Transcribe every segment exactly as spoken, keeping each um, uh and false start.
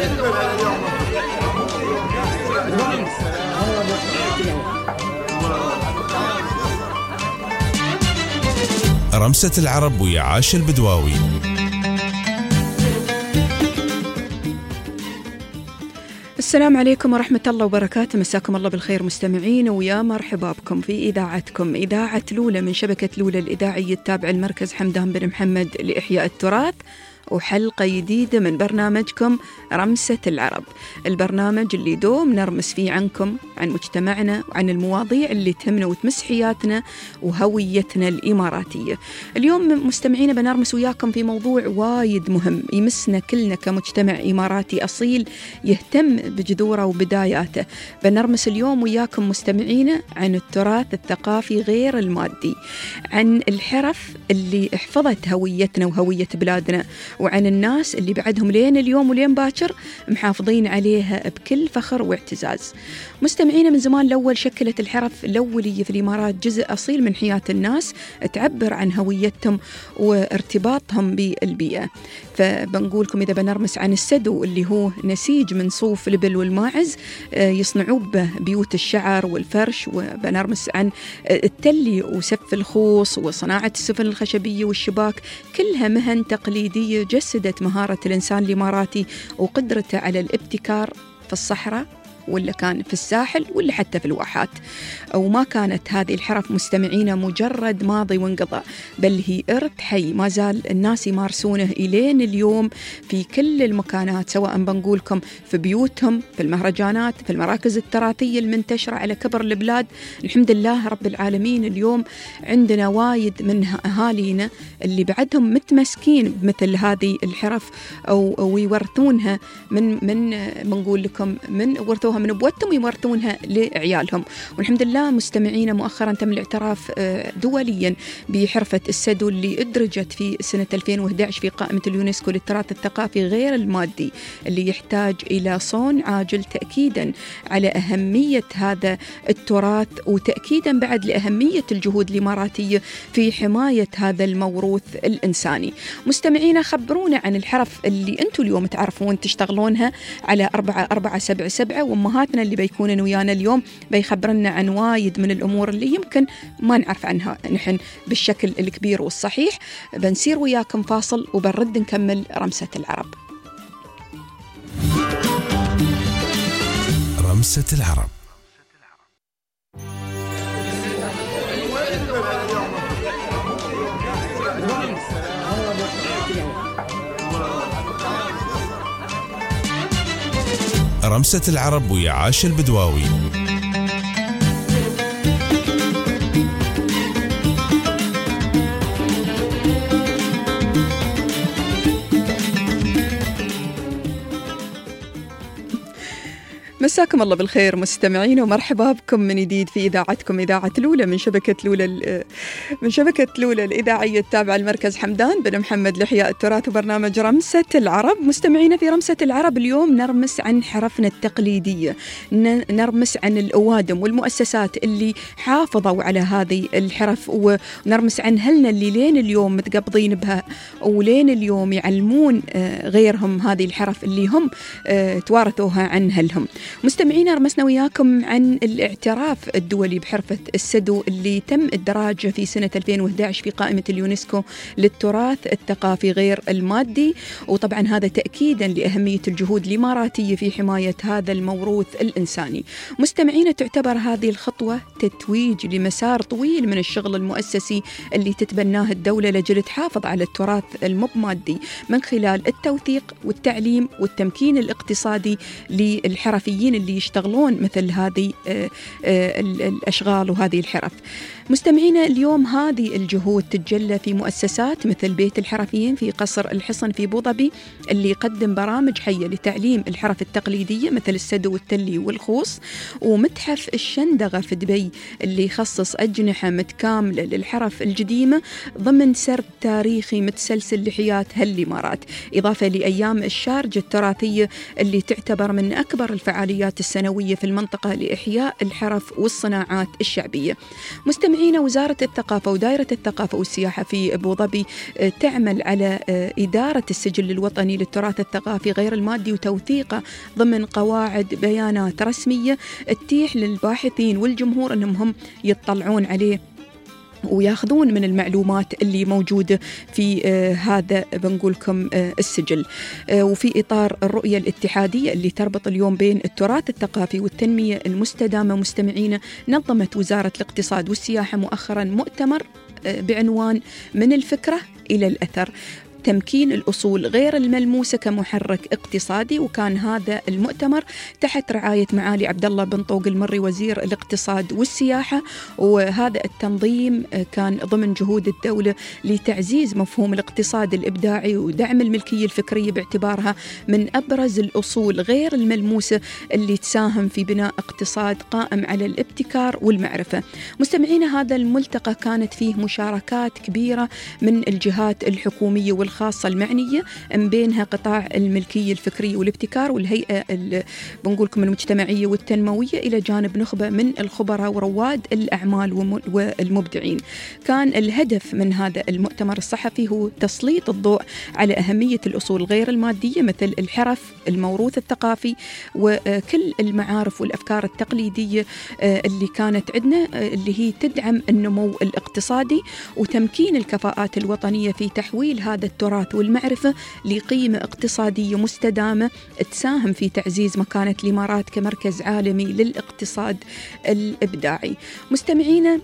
رمسة العرب ويا عاش البدواوي. السلام عليكم ورحمة الله وبركاته، مساكم الله بالخير مستمعين، ويا مرحبا بكم في إذاعتكم إذاعة لولة من شبكة لولة الإذاعية التابعة المركز حمدان بن محمد لإحياء التراث، وحلقة جديدة من برنامجكم رمسة العرب، البرنامج اللي دوم نرمس فيه عنكم، عن مجتمعنا وعن المواضيع اللي تهمنا وتمس حياتنا وهويتنا الإماراتية. اليوم مستمعين بنرمس وياكم في موضوع وايد مهم يمسنا كلنا كمجتمع إماراتي أصيل يهتم بجذوره وبداياته. بنرمس اليوم وياكم مستمعين عن التراث الثقافي غير المادي، عن الحرف اللي حفظت هويتنا وهوية بلادنا، وعن الناس اللي بعدهم لين اليوم ولين باكر محافظين عليها بكل فخر واعتزاز. مستمعين، من زمان الأول شكلت الحرف الأولية في الإمارات جزء أصيل من حياة الناس تعبر عن هويتهم وارتباطهم بالبيئة. فبنقولكم إذا بنرمس عن السدو اللي هو نسيج من صوف الإبل والماعز يصنعوه به بيوت الشعر والفرش، وبنرمس عن التلي وسف الخوص وصناعة السفن الخشبية والشباك، كلها مهن تقليدية جسدت مهارة الإنسان الإماراتي وقدرته على الابتكار في الصحراء ولا كان في الساحل ولا حتى في الواحات. وما كانت هذه الحرف مستمعين مجرد ماضي وانقضى، بل هي إرث حي ما زال الناس يمارسونه إلين اليوم في كل المكانات، سواء بنقولكم في بيوتهم، في المهرجانات، في المراكز التراثية المنتشرة على كبر البلاد. الحمد لله رب العالمين اليوم عندنا وايد من أهالينا اللي بعدهم متمسكين بمثل هذه الحرف أو, أو يورثونها من من بنقول لكم من ورثوها من أبوتهم ويورثونها لعيالهم. والحمد لله مستمعين مؤخرا تم الاعتراف دوليا بحرفة السدو اللي أدرجت في سنة ألفين وأحد عشر في قائمة اليونسكو للتراث الثقافي غير المادي اللي يحتاج إلى صون عاجل، تأكيدا على أهمية هذا التراث وتأكيدا بعد لأهمية الجهود الإماراتية في حماية هذا الموروث الإنساني. مستمعين، خبرونا عن الحرف اللي أنتم اليوم تعرفون تشتغلونها على أربعة أربعة سبعة سبعة، وأمهاتنا اللي بيكونوا ويانا اليوم بيخبرنا عن وايد من الأمور اللي يمكن ما نعرف عنها نحن بالشكل الكبير والصحيح. بنسير وياكم فاصل وبنرد نكمل رمسة العرب. رمسة العرب. رمسة العرب ويا عاش البدواوي. مساكم الله بالخير مستمعين، ومرحبا بكم من جديد في إذاعتكم إذاعة لولة من شبكة لولة من شبكة لولة الإذاعية التابعة المركز حمدان بن محمد لإحياء التراث، وبرنامج رمسة العرب. مستمعين، في رمسة العرب اليوم نرمس عن حرفنا التقليدية، نرمس عن الأوادم والمؤسسات اللي حافظوا على هذه الحرف، ونرمس عن هلنا اللي لين اليوم متقبضين بها ولين اليوم يعلمون غيرهم هذه الحرف اللي هم توارثوها عن هلهم. مستمعين، رمسنا وياكم عن الاعتراف الدولي بحرفة السدو اللي تم إدراجه في سنة ألفين وأحد عشر في قائمة اليونسكو للتراث الثقافي غير المادي، وطبعا هذا تأكيدا لأهمية الجهود الإماراتية في حماية هذا الموروث الإنساني. مستمعين، تعتبر هذه الخطوة تتويج لمسار طويل من الشغل المؤسسي اللي تتبناه الدولة لجل تحافظ على التراث المادي من خلال التوثيق والتعليم والتمكين الاقتصادي للحرفيين اللي يشتغلون مثل هذه الأشغال وهذه الحرف. مستمعينا، اليوم هذه الجهود تتجلى في مؤسسات مثل بيت الحرفيين في قصر الحصن في أبو ظبي اللي يقدم برامج حية لتعليم الحرف التقليدية مثل السدو والتلي والخوص، ومتحف الشندغة في دبي اللي يخصص أجنحة متكاملة للحرف القديمة ضمن سرد تاريخي متسلسل لحياة هالإمارات، إضافة لأيام الشارجة التراثية اللي تعتبر من أكبر الفعاليات السنوية في المنطقة لإحياء الحرف والصناعات الشعبية. مستمعين، مستمعينا، وزارة الثقافة ودائرة الثقافة والسياحة في أبو ظبي تعمل على إدارة السجل الوطني للتراث الثقافي غير المادي وتوثيقه ضمن قواعد بيانات رسمية تتيح للباحثين والجمهور أنهم هم يطلعون عليه وياخذون من المعلومات اللي موجودة في آه هذا بنقولكم آه السجل. آه وفي إطار الرؤية الاتحادية اللي تربط اليوم بين التراث الثقافي والتنمية المستدامة، مستمعينا، نظمت وزارة الاقتصاد والسياحة مؤخرا مؤتمر آه بعنوان من الفكرة إلى الأثر، تمكين الأصول غير الملموسة كمحرك اقتصادي. وكان هذا المؤتمر تحت رعاية معالي عبد الله بن طوق المري وزير الاقتصاد والسياحة، وهذا التنظيم كان ضمن جهود الدولة لتعزيز مفهوم الاقتصاد الإبداعي ودعم الملكية الفكرية باعتبارها من أبرز الأصول غير الملموسة اللي تساهم في بناء اقتصاد قائم على الابتكار والمعرفة. مستمعين، هذا الملتقى كانت فيه مشاركات كبيرة من الجهات الحكومية والخاصة المعنية، من بينها قطاع الملكية الفكرية والابتكار والهيئة بنقولكم المجتمعية والتنموية، إلى جانب نخبة من الخبراء ورواد الأعمال والمبدعين. كان الهدف من هذا المؤتمر الصحفي هو تسليط الضوء على أهمية الأصول غير المادية مثل الحرف، الموروث الثقافي، وكل المعارف والأفكار التقليدية اللي كانت عندنا، اللي هي تدعم النمو الاقتصادي وتمكين الكفاءات الوطنية في تحويل هذا التراث والمعرفة لقيمة اقتصادية مستدامة تساهم في تعزيز مكانة الإمارات كمركز عالمي للاقتصاد الإبداعي. مستمعينا،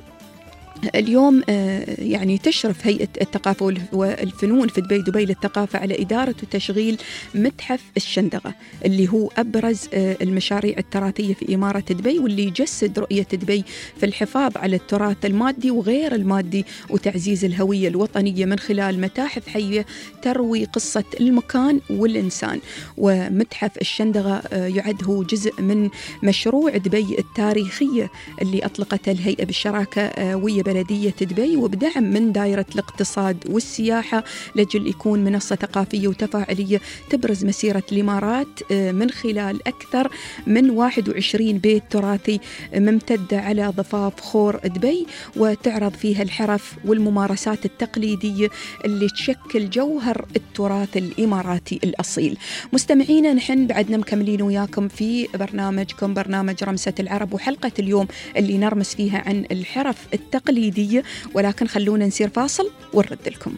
اليوم يعني تشرف هيئة الثقافة والفنون في دبي دبي للثقافة على إدارة وتشغيل متحف الشندقة، اللي هو أبرز المشاريع التراثية في إمارة دبي، واللي يجسد رؤية دبي في الحفاظ على التراث المادي وغير المادي وتعزيز الهوية الوطنية من خلال متاحف حية تروي قصة المكان والإنسان. ومتحف الشندقة يعد هو جزء من مشروع دبي التاريخية اللي أطلقته الهيئة بالشراكة ويا بلدية دبي وبدعم من دائرة الاقتصاد والسياحة، لجل يكون منصة ثقافية وتفاعلية تبرز مسيرة الإمارات من خلال أكثر من واحد وعشرين بيت تراثي ممتدة على ضفاف خور دبي، وتعرض فيها الحرف والممارسات التقليدية اللي تشكل جوهر التراث الإماراتي الأصيل. مستمعينا، نحن بعدنا مكملين وياكم في برنامجكم برنامج رمسة العرب، وحلقة اليوم اللي نرمس فيها عن الحرف التقليدية، ولكن خلونا نسير فاصل ونرد لكم.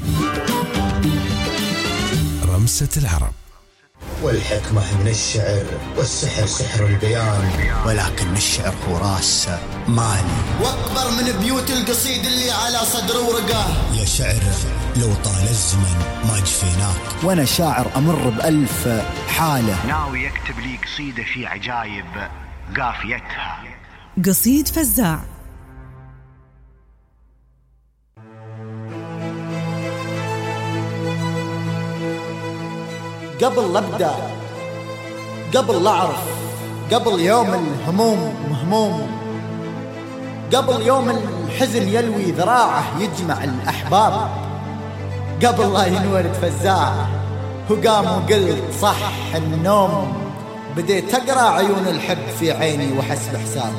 رمسة العرب. والحكمة من الشعر والسحر سحر البيان، ولكن الشعر هو راس مالي واكبر من بيوت القصيد اللي على صدر ورقه. يا شعر لو طال الزمن ما جفيناك، وانا شاعر امر بألف حالة، ناوي يكتب لي قصيدة في عجايب قافيتها. قصيد فزاع. قبل لا ابدا، قبل لا اعرف، قبل يوم الهموم مهموم، قبل يوم الحزن يلوي ذراعه يجمع الاحباب، قبل لا ينولد فزاع وقام وقلت صح النوم، بديت اقرا عيون الحب في عيني وحسب حساب.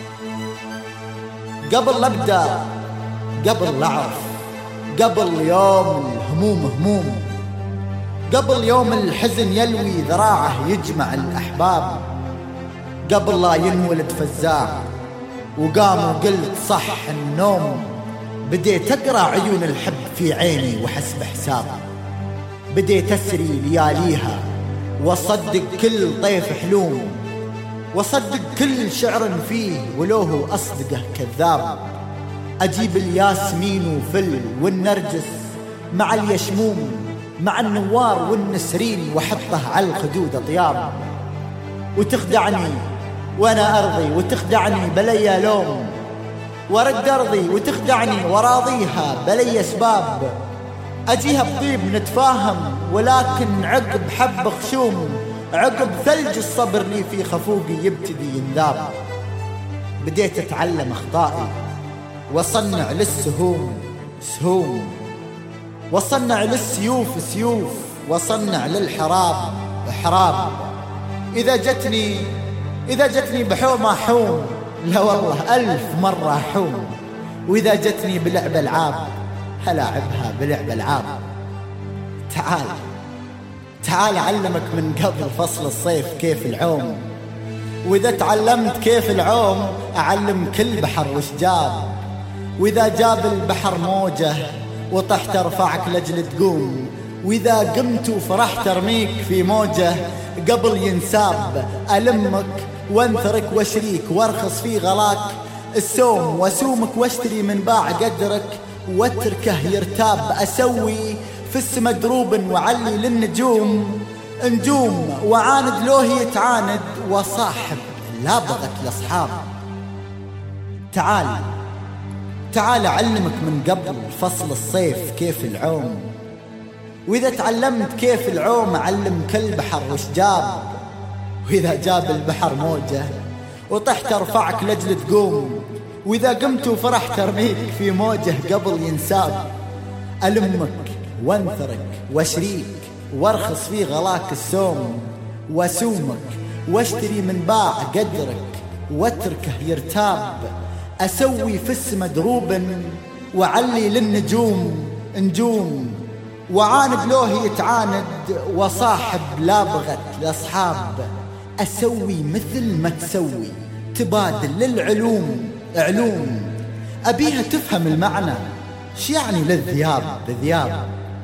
قبل لا ابدا، قبل لا اعرف، قبل يوم الهموم هموم، قبل يوم الحزن يلوي ذراعه يجمع الأحباب، قبل لا ينولد فزاع وقام وقلت صح النوم، بديت أقرأ عيون الحب في عيني وحسب حساب. بديت أسري لياليها وصدق كل طيف حلوم، وصدق كل شعر فيه ولو هو أصدقه كذاب. أجيب الياسمين وفل والنرجس مع اليشموم مع النوار والنسرين وحطه على الخدود أطياب، وتخدعني وأنا أرضي وتخدعني بلي لوم، ورد أرضي وتخدعني وراضيها بلي أسباب. أجيها بطيب نتفاهم ولكن عقب حب خشوم، عقب ثلج الصبر لي في خفوقي يبتدي ينذاب. بديت أتعلم أخطائي وصنع للسهوم سهوم، وصنع للسيوف سيوف، وصنع للحراب حراب. إذا جتني إذا جتني بحوم أحوم، لا والله ألف مرة أحوم، وإذا جتني بلعب ألعاب هلاعبها بلعب ألعاب. تعال تعال أعلمك من قبل فصل الصيف كيف العوم، وإذا تعلمت كيف العوم أعلم كل بحر وش جاب. وإذا جاب البحر موجة وطحت أرفعك لجل تقوم، وإذا قمت وفرحت أرميك في موجة قبل ينساب. ألمك وانثرك واشريك وارخص في غلاك السوم، واسومك واشتري من باع قدرك واتركه يرتاب. أسوي في السما دروب وعلي للنجوم نجوم، وعاند لوه يتعاند وصاحب لا بغت الأصحاب. تعال تعال أعلمك من قبل فصل الصيف كيف العوم، وإذا تعلمت كيف العوم أعلم كل بحر وش جاب. وإذا جاب البحر موجة وطحت أرفعك لجل تقوم، وإذا قمت وفرحت أرميك في موجه قبل ينساب. ألمك وانثرك واشريك وارخص في غلاك السوم، واسومك واشتري من باع قدرك واتركه يرتاب. أسوي في السما دروب وعلي للنجوم نجوم، وعاند لوه يتعاند وصاحب لا بغت الأصحاب. أسوي مثل ما تسوي تبادل للعلوم علوم، أبيها تفهم المعنى ش يعني للذياب بذياب.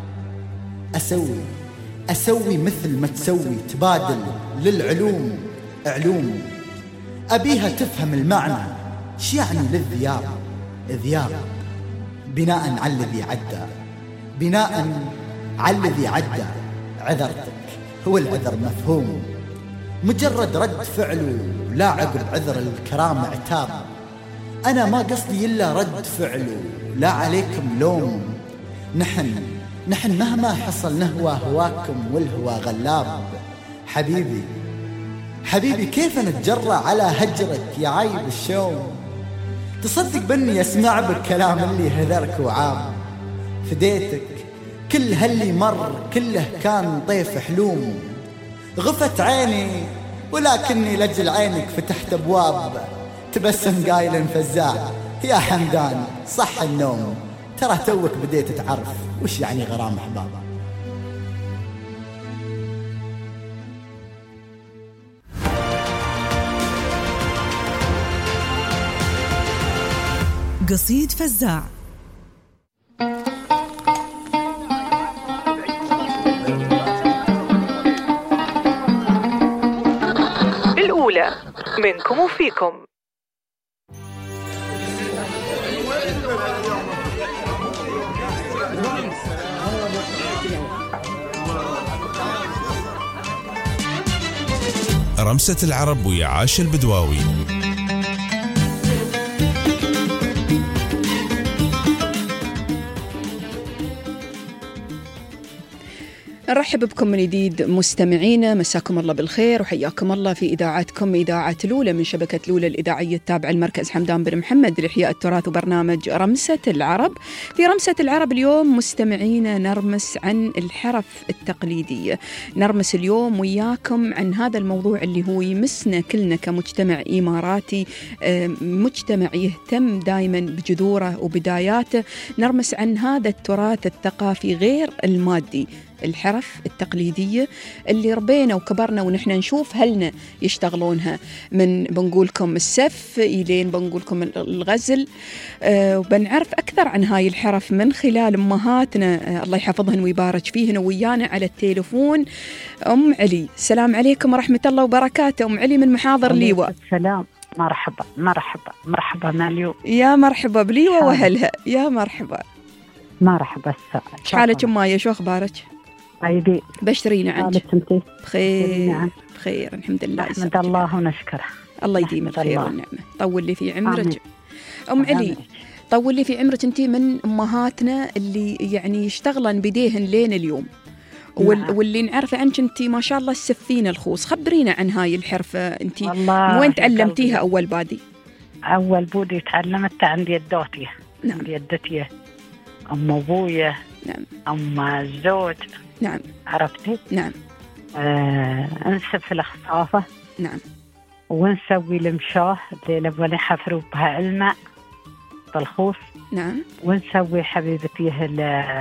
أسوي أسوي مثل ما تسوي تبادل للعلوم علوم، أبيها تفهم المعنى ش يعني للذياب ذياب. بناء على الذي عدى بناء على الذي عدى عذرتك هو العذر مفهوم، مجرد رد فعله لا عقب عذر الكرام عتاب. أنا ما قصدي إلا رد فعله لا عليكم لوم. نحن نحن مهما حصل نهوى هواكم والهوى غلاب. حبيبي حبيبي كيف نتجرأ على هجرك يا عيب الشوم، تصدق بني أسمع بالكلام اللي هذرك وعام. فديتك كل هاللي مر كله كان طيف حلوم، غفت عيني ولكني لجل عينك فتحت أبواب. تبسم قايل فزاع يا حمدان صح النوم، ترى توك بديت تعرف وش يعني غرام أحبابه. قصيد فزاع. الأولى منكم وفيكم. رمسة العرب ويا عاش البدواوي. نرحب بكم من جديد مستمعينا، مساكم الله بالخير وحياكم الله في إذاعتكم إذاعة لولة من شبكة لولة الإذاعية التابعة المركز حمدان بن محمد لإحياء التراث وبرنامج رمسة العرب. في رمسة العرب اليوم مستمعينا نرمس عن الحرف التقليدية، نرمس اليوم وياكم عن هذا الموضوع اللي هو يمسنا كلنا كمجتمع إماراتي، مجتمع يهتم دائما بجذوره وبداياته. نرمس عن هذا التراث الثقافي غير المادي، الحرف التقليدية اللي ربينا وكبرنا ونحن نشوف هلنا يشتغلونها، من بنقولكم السف إلين بنقولكم الغزل. أه وبنعرف أكثر عن هاي الحرف من خلال أمهاتنا، أه الله يحفظهن ويبارك فيهن. ويانا على التليفون أم علي. السلام عليكم ورحمة الله وبركاته. أم علي من محاضر ليوة. السلام. مرحبا مرحبا مرحبا ماليو. يا مرحبا بليوة وهلها. يا مرحبا مرحبا. حالك أمايا؟ شو أخبارك؟ عيدي بشرينا عنك. بخير. نعم. بخير الحمد لله. نحمد الله ونشكره. الله يديم الخير والنعمة. طول لي في عمرك. أم علي طول لي في عمرك، أنتي من أمهاتنا اللي يعني يشتغلن بديهن لين اليوم، وال... نعم. واللي نعرف عنك أنتي ما شاء الله السفينة الخوص. خبرينا عن هاي الحرفة، أنتي وين تعلمتيها أول بادي؟ أول بودي تعلمتها عند يدوتي. نعم. عند يدتي أم أبويا. نعم. أم الزوج. نعم. عرفتي؟ نعم. آه، نسف الخصافة. نعم. ونسوي المشاه اللي نبغى نحفروا بها الماء. الخوص. نعم. ونسوي حبيبتي ال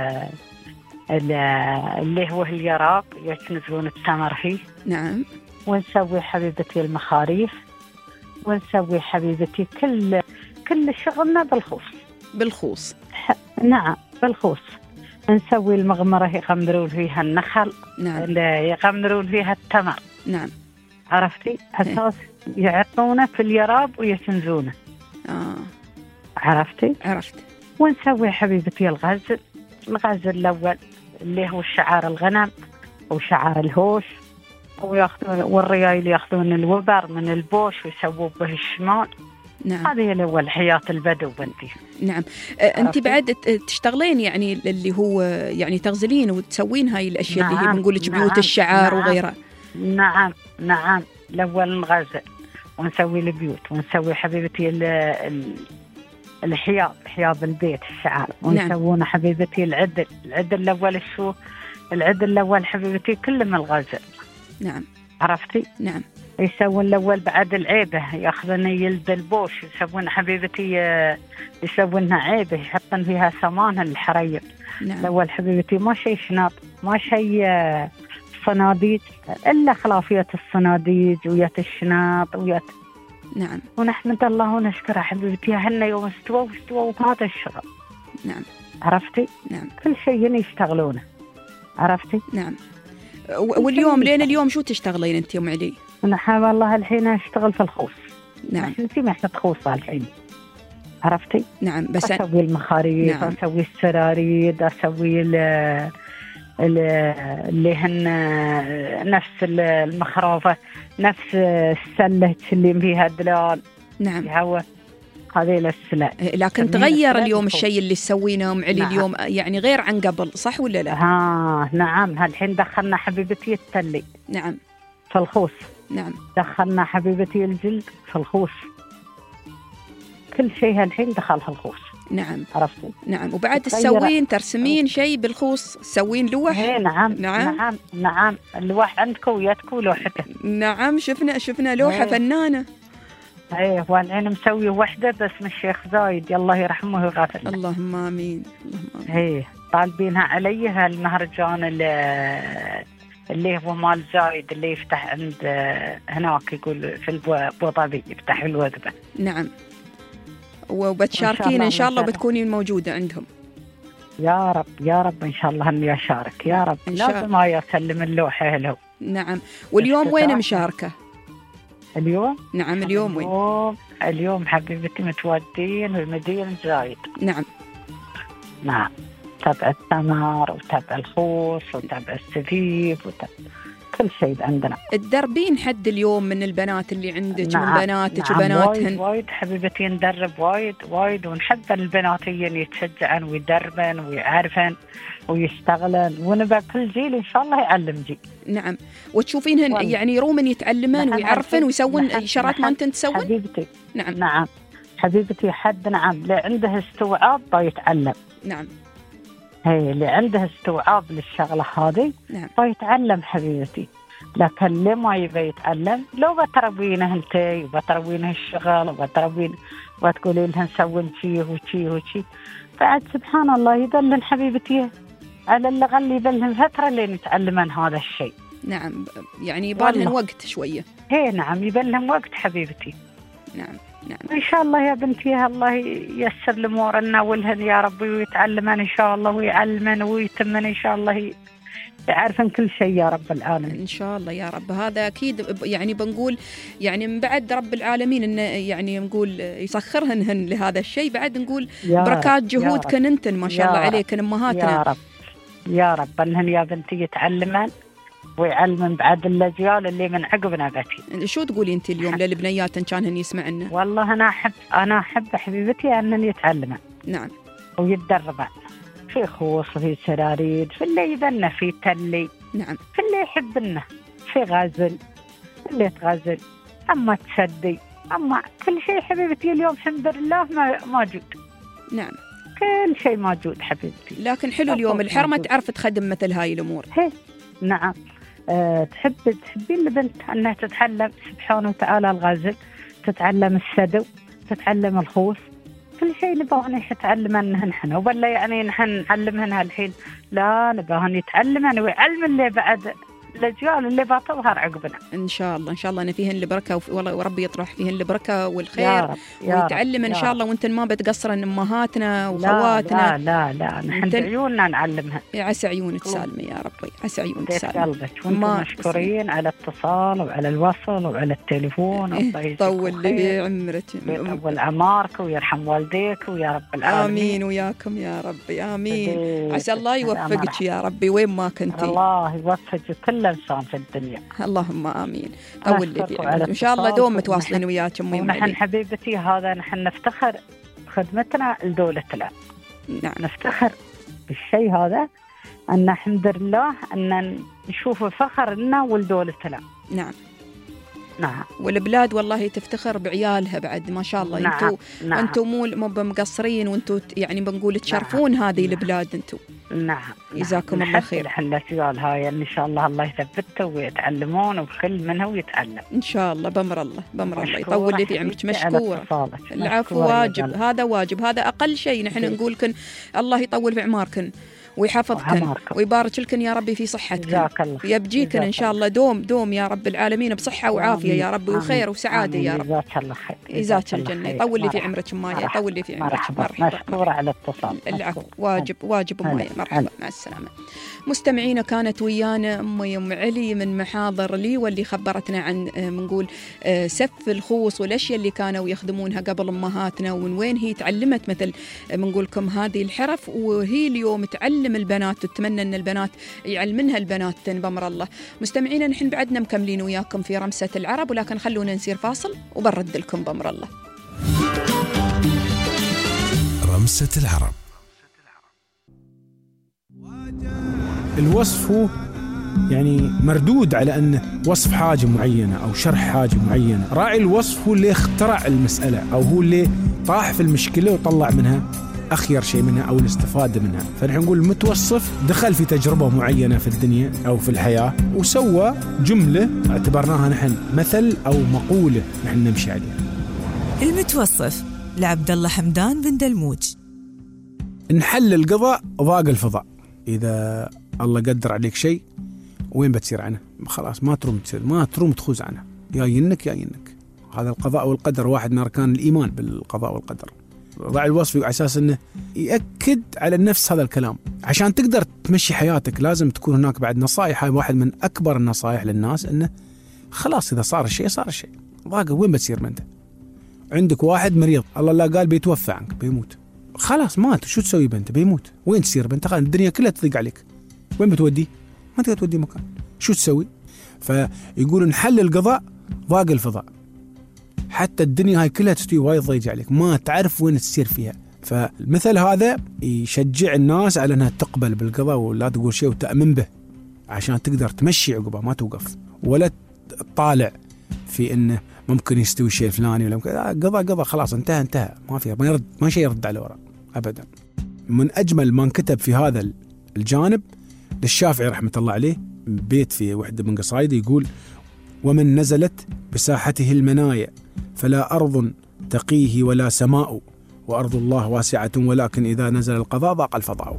اللي هو اليراب يكنزون التمر فيه. نعم. ونسوي حبيبتي المخاريف، ونسوي حبيبتي كل كل شغلنا بالخوص. بالخوص. نعم بالخوص. نسوي المغمرة يغمرون فيها النخل. نعم. يغمرون فيها التمر. نعم. عرفتي؟ أساس يعطونه في اليراب ويكنزونه. آه. عرفتي؟ عرفت. ونسوي حبيبتي الغزل. الغزل الأول اللي هو شعار الغنم وشعار الهوش، وياخذون والريايل ياخذون الوبر من البوش ويسووا به الشمال. نعم. هذه الأول حياة البدو بنتي. نعم. أنت بعد تشتغلين يعني اللي هو يعني تغزلين وتسوين هاي الأشياء. نعم. اللي هي بنقول لك بيوت. نعم. الشعار. نعم. وغيرها. نعم نعم. الأول نغزل ونسوي البيوت، ونسوي حبيبتي ال ال الحياض حياض البيت الشعار. ونسوون. نعم. حبيبتي العدل العدل الأول شو العدل الأول حبيبتي كله من الغزل. نعم. عرفتي؟ نعم. يسوون الأول بعد العيبة يأخذون يلد البوش، يسوون حبيبتي يسوونها عيبة يحطن فيها سمان الحرير. نعم. الأول حبيبتي ما شيء شناط، ما شيء صناديد إلا خلافية الصناديد ويات الشناط ويات. نعم. ونحمد الله ونشكره حبيبتي هن يوم استووا استووا بهذا الشغل. نعم. عرفتي؟ نعم. كل شيء يشتغلونه. عرفتي؟ نعم. واليوم لين اليوم شو تشتغلين انت يوم علي؟ انا والله الحين اشتغل في الخوص. نعم. انت ما احنا خوص الحين. عرفتي؟ نعم. بس اسوي المخاريف. نعم. اسوي السراريد، اسوي ال اللي هن نفس المخرافه، نفس السله اللي فيها دلال. نعم. هو هذه السلة. لكن تغير اليوم الشيء اللي تسوينه ام علي. نعم. اليوم يعني غير عن قبل، صح ولا لا؟ ها نعم. هالحين دخلنا حبيبتي التلي. نعم. في الخوص. نعم. دخلنا حبيبتي الجلد في الخوص. كل شيء هالحين دخل في الخوص. نعم. عرفتي؟ نعم. وبعد تسوين ترسمين شيء بالخوص، تسوين لوح. نعم. نعم. نعم. نعم. اللوح عندكم وياتكم لوحته. نعم. شفنا شفنا لوحة. هي. فنانة. ايه والحين مسوي وحده بس من الشيخ زايد الله يرحمه ويغفر له. اللهم امين. اللهم امين. ايه طالبينها علي هالمهرجان اللي اللي هو مال زايد اللي يفتح عند هناك يقول في ابو ظبي يفتح الوذبه. نعم. وبتشاركين ان شاء الله وبتكونين موجوده عندهم. يا رب يا رب ان شاء الله اني اشارك يا رب. لازم ما يسلم اللوحه له. نعم. واليوم وين مشاركه؟ اليوم؟ نعم. اليوم وين؟ اليوم اليوم حبيبتي متودين بمدينة زايد. نعم. نعم. تبع التمر وتبع الخوص وتبع السفيف وتبع كل شيء عندنا. تدربين حد اليوم من البنات اللي عندك؟ نعم. من بناتك. نعم. وبناتهن. وايد وايد حبيبتي ندرب وايد وايد، ونحب البناتين يتشجعن ويدربن ويعرفن ويشتغلن، ونبقى كل جيل إن شاء الله يعلم جيل. نعم. وتشوفينهن يعني يرومن يتعلمن ويعرفن ويسوون إشارات ما أنتن تسوين؟ حبيبتي. نعم. نعم حبيبتي حد. نعم. اللي عنده استوعاب بيتعلم. نعم. هي اللي عنده استوعاب للشغلة هذه. نعم. بيتعلم حبيبتي. لكن اللي ما يبي يتعلم لو بتربينه انتي وبتربينه الشغل وبتربين وتقولي لها نسوي شيء وشي وشي، بعد سبحان الله يبلن حبيبتي على الأقل يبلن فترة لين يتعلمن هذا الشيء. نعم. يعني يبالهن وقت شوية. هي نعم يبلن وقت حبيبتي. نعم. نعم. إن شاء الله يا بنتي الله ييسر الأمور ولهن يا ربي ويتعلمن إن شاء الله ويعلمن ويتمن إن شاء الله يعرفن كل شيء يا رب العالمين. إن شاء الله يا رب. هذا أكيد يعني بنقول يعني من بعد رب العالمين إنه يعني نقول يسخرهن هن لهذا الشيء، بعد نقول بركات جهودكن أنتن ما شاء الله عليكن أمهاتنا. يا رب يا رب لهن يا بنتي يتعلمن ويعلمن بعد الأجيال اللي من عقبنا بتي. شو تقولي أنت اليوم للبنيات إن كانهن يسمعنا؟ والله أنا أحب أنا أحب حبيبتي أنن يتعلمن. نعم. ويتدربن في خوص في سراريد، في اللي يبنى في تلي. نعم. في اللي يحبنا في غزل، اللي تغزل أما تسدي أما كل شيء حبيبتي اليوم الحمد لله موجود. نعم. كل شيء موجود حبيبتي. لكن حلو اليوم الحرمة تعرف تخدم مثل هاي الأمور. هي. نعم. أه تحب تحبين البنت أنها تتعلم سبحانه وتعالى الغزل، تتعلم السدو، تتعلم الخوص، كل شيء نبغى يتعلمن نحن وبلا يعني نحن نعلمهن هالحين لا نبغاهن يتعلمن ويعلم اللي بعد الأجيال اللي بتظهر عقبنا إن شاء الله إن شاء الله أنا فيهن البركة والله وربي يطرح فيهن البركة والخير يا رب يا ويتعلم رب إن شاء الله وأنتن ما بتقصرن أمهاتنا وخواتنا. لا لا لا, لا. نحن بعيوننا نعلمها. عسى عيونك سالمة يا ربي عسى عيونك سالمة. وانتم مشكورين على الاتصال وعلى الوصل وعلى التليفون. الله يطول لي بعمرك ويطول عمارك ويرحم والديك ويا رب العالمين. آمين وياكم يا ربي آمين. عسى الله يوفقك يا ربي وين ما كنتي. الله يوفقك كل إنسان في الدنيا. اللهم آمين. طول لي بعمرك إن شاء الله دوم متواصلين وياك أمي. ونحن حبيبتي هذا نحن نفتخر خدمتنا لدولتنا. نعم. نفتخر بالشيء هذا أن الحمد لله أن نشوف فخر لنا ولدولتنا. نعم. نعم. والبلاد والله تفتخر بعيالها بعد ما شاء الله. نعم. انتوا نعم. انتوا مو مو مقصرين وانتوا يعني بنقول تشرفون. نعم. هذه البلاد انتوا. نعم. جزاكم نعم. الله خير. احنا الأجيال هاي ان شاء الله الله يثبته ويتعلمون وكل منه ويتعلم ان شاء الله. بمر الله بمر الله يطول لي في عمرك. مشكورة. العفو. واجب جل. هذا واجب هذا اقل شيء نحن نقولكن الله يطول في اعماركن ويحفظكن ويبارك لكن يا ربي في صحتكن يبجيكن إن شاء الله دوم دوم يا رب العالمين بصحة وعافية يا رب وخير وسعادة يا رب. جزاك الله خير. جزاك الجنة. يطول لي في عمرك مايا. يطول لي في عمرك. مرحبا. مشكورة على الاتصال. العفو. واجب واجب مايا. مرحبا. مع السلامة. مستمعينا كانت ويانا أم يم علي من محاضر لي واللي خبرتنا عن منقول سف الخوص والأشياء اللي كانوا يخدمونها قبل أمهاتنا ومن وين هي تعلمت مثل منقولكم هذه الحرف وهي اليوم تعلم البنات وتتمنى أن البنات يعلمنها البنات بأمر الله. مستمعينا نحن بعدنا مكملين وياكم في رمسة العرب ولكن خلونا نسير فاصل وبرد لكم بأمر الله. رمسة العرب. الوصف هو يعني مردود على أنه وصف حاجة معينة أو شرح حاجة معينة. راعي الوصف هو اللي اخترع المسألة أو هو اللي طاح في المشكلة وطلع منها أخير شيء منها أو الاستفادة منها. فنحن نقول المتوصف دخل في تجربة معينة في الدنيا أو في الحياة وسوى جملة اعتبرناها نحن مثل أو مقولة نحن نمشي عليها. المتوصف لعبد الله حمدان بن دلموج. نحل القضاء ضاق الفضاء. إذا الله قدر عليك شيء وين بتصير عنه؟ خلاص ما تروم تصير ما تروم تخوز عنه يا ينك يا ينك. هذا القضاء والقدر واحد من أركان الإيمان بالقضاء والقدر. راعي الوصف على أساس أنه يأكد على النفس هذا الكلام. عشان تقدر تمشي حياتك لازم تكون هناك بعد نصائح. هاي واحد من أكبر النصائح للناس أنه خلاص إذا صار الشيء صار الشيء ضاقة وين بتصير منته؟ عندك واحد مريض الله لا قال بيتوفى عنك بيموت خلاص مات شو تسوي بنت بيموت وين تسير بنت؟ خلاص الدنيا كلها تضيق عليك وين بتودي؟ ما تقدر تودي مكان شو تسوي؟ فيقولوا نحل القضاء ضاق الفضاء. حتى الدنيا هاي كلها تستوي وايد ضيق عليك ما تعرف وين تسير فيها. فالمثل هذا يشجع الناس على أنها تقبل بالقضاء ولا تقول شيء وتأمن به عشان تقدر تمشي عقبه ما توقف ولا تطالع في أنه ممكن يستوي شيء الفلاني ولا قضاء قضاء خلاص انتهى انتهى ما فيها ما يرد ما شيء يرد على وراء أبدا. من أجمل ما انكتب في هذا الجانب للشافعي رحمة الله عليه بيت في وحدة من قصائده يقول ومن نزلت بساحته المنايا فلا أرض تقيه ولا سماء وأرض الله واسعة ولكن إذا نزل القضاء ضاق الفضاء.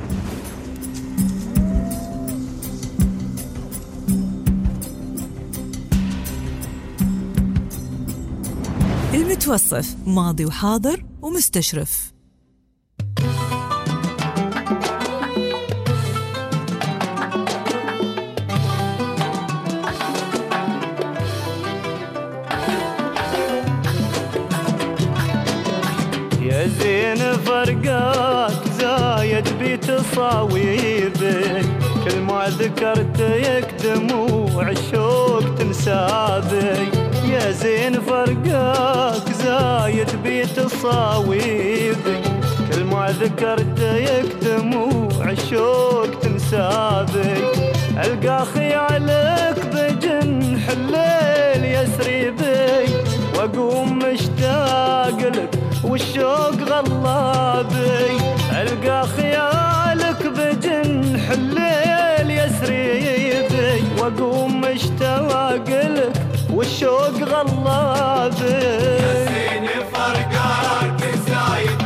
المتوصف ماضي وحاضر ومستشرف. يا زين فرقاك زايد بتصاويبك كل ما ذكرتك دموع الشوق تنسابك. يا زين فرقاك زايد بتصاويبك كل ما ذكرتك دموع الشوق تنسابك. ألقى خيالك بجنح الليل يسري بي وأقوم مشتاق لك والشوق غلابي. ألقى خيالك بجنح الليل يسري بي وأقوم مشتاق لك والشوق غلابي. يا زين فرقاك زايد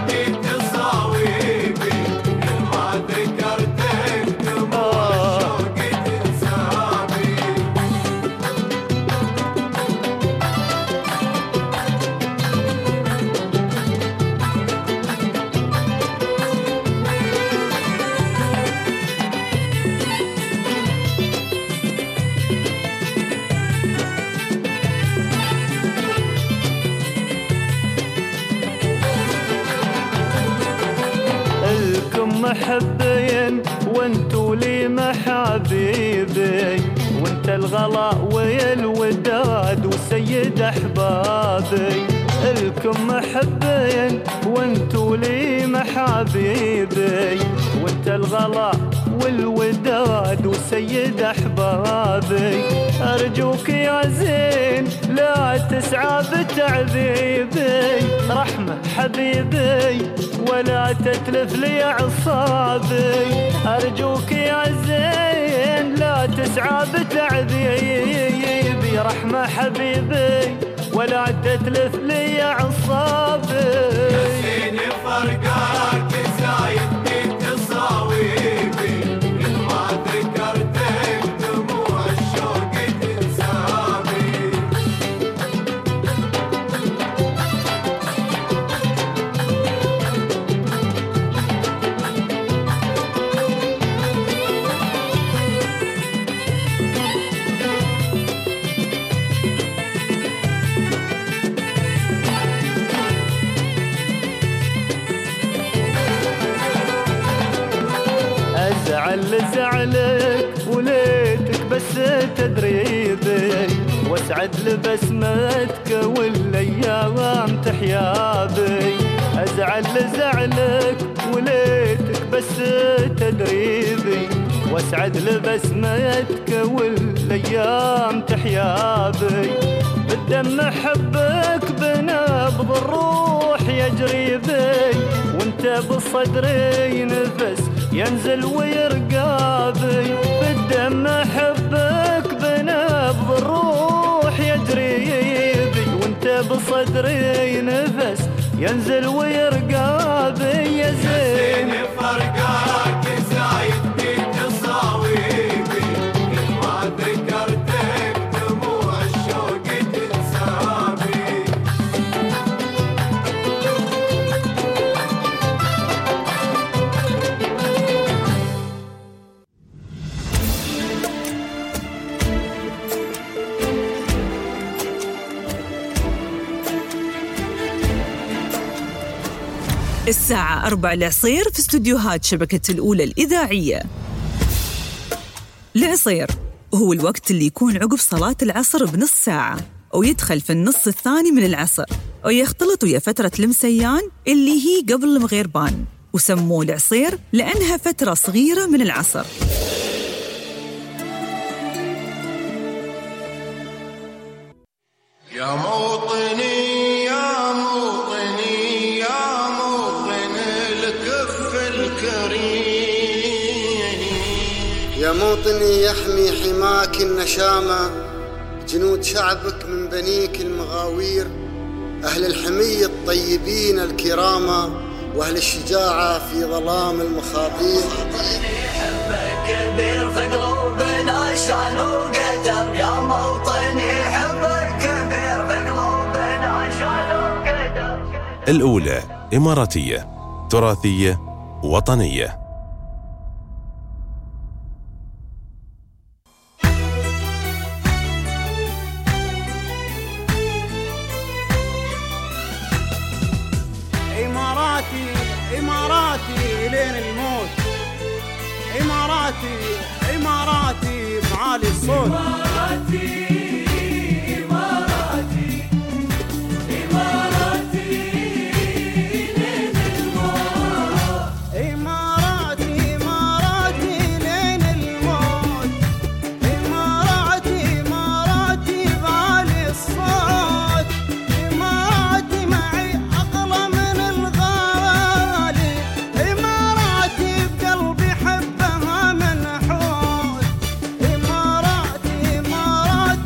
محبين وانتو لي محابيبي، وانت الغلا والوداد وسيد احبابي. الكم محبين وانتو لي محابيبي، وانت الغلا والوداد وسيد احبابي. ارجوك يا زين لا تسعى بتعذيبي، رحمة حبيبي ولا تتلف لي اعصابي. ارجوك يا زين لا تسعى بتعذيبي، رحمة حبيبي ولا تتلف لي اعصابي. ياسين فرقاك زايدني تصاويبي، إن ما ذكرتك دموع الشوق تنسابي. زعل زعلك وليتك بس تدريبي، واسعد لبسمتك والايام تحيا بي. ازعل زعلك وليتك بس تدريبي، واسعد لبسمتك والايام تحيا بي. بالدم حبك بنبض الروح يجري بي، وانت بصدري نفس ينزل ويرقى بي. بالدم حبك بنبض الروح يجري بي، وانت بصدري نفس ينزل ويرقى بي. يا زين فرقاك زايدني تصاويبي، كل ما ذكرتك دموع الشوق تنسابي. الساعة أربع العصير في استوديوهات شبكة الأولى الإذاعية. العصير هو الوقت اللي يكون عقب صلاة العصر بنص ساعة، أو يدخل في النص الثاني من العصر، أو يختلط ويا فترة المسيان اللي هي قبل المغيربان، وسموه العصير لأنها فترة صغيرة من العصر. يا موطني يا موطني يا موطن الكف الكريم، يا موطني يحمي حماك النشامة جنود شعبك من بنيك المغاوير، أهل الحمية الطيبين الكرامة وأهل الشجاعة في ظلام المخاطير. حبك كبير في قلوبنا شان وقدر، يا موطني حبك كبير في قلوبنا شان وقدر. الأولى إماراتية تراثية وطنية. إماراتي إماراتي لين الموت، إماراتي إماراتي بعالي الصوت. إماراتي إماراتي إماراتي لين الموت، إماراتي إماراتي لين الموت، إماراتي إماراتي بعالي الصوت. إماراتي معي أغلى من الغالي، إماراتي بقلبي حبها منحوت. إماراتي إماراتي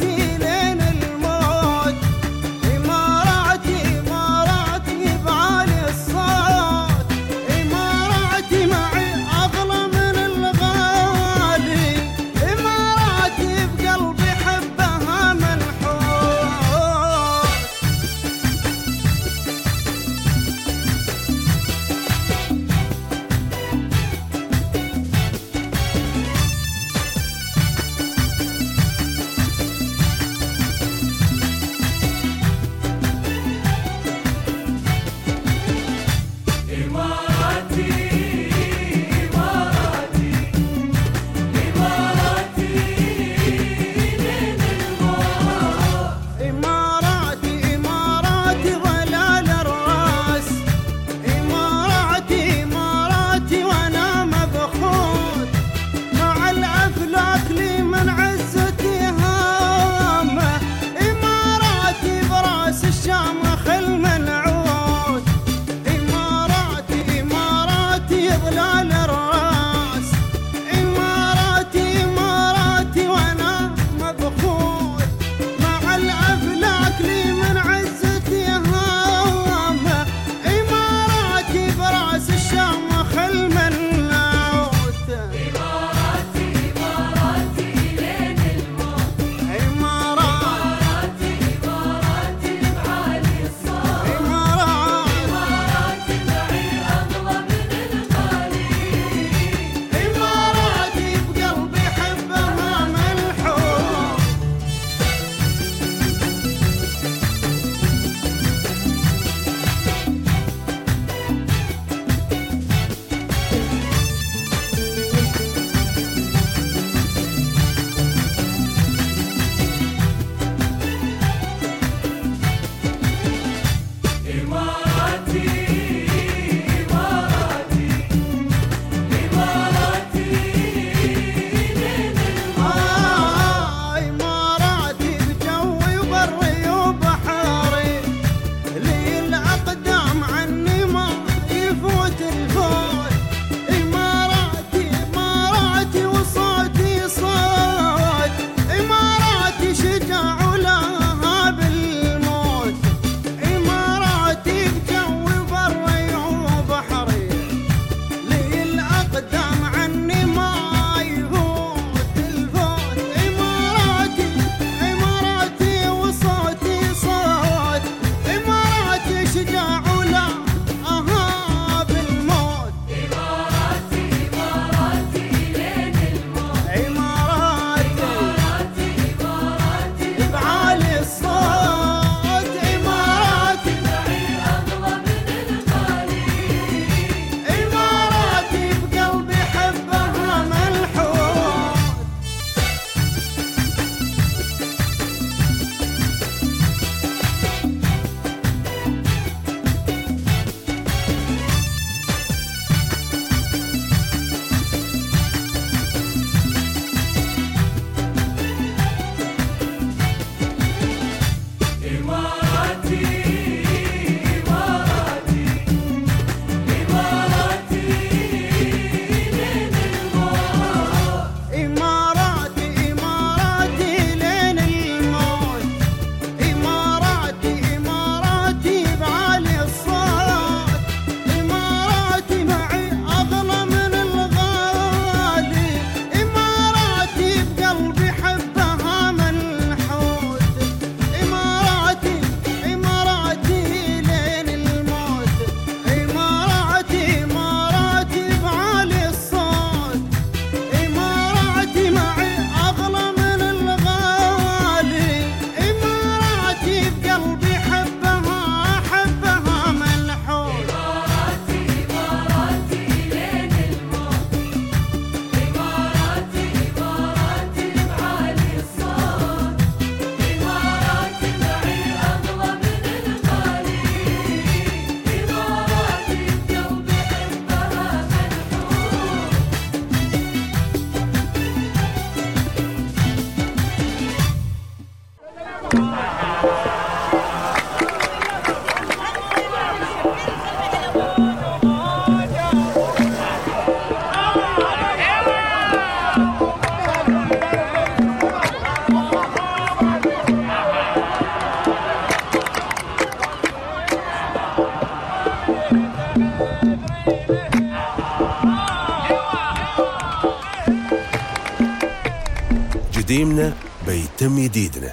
قديمنا بيتم جديدنا.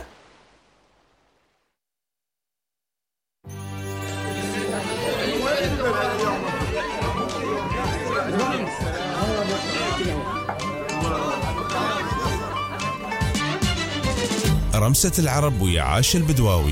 رمسة العرب ويا عاش البدواوي.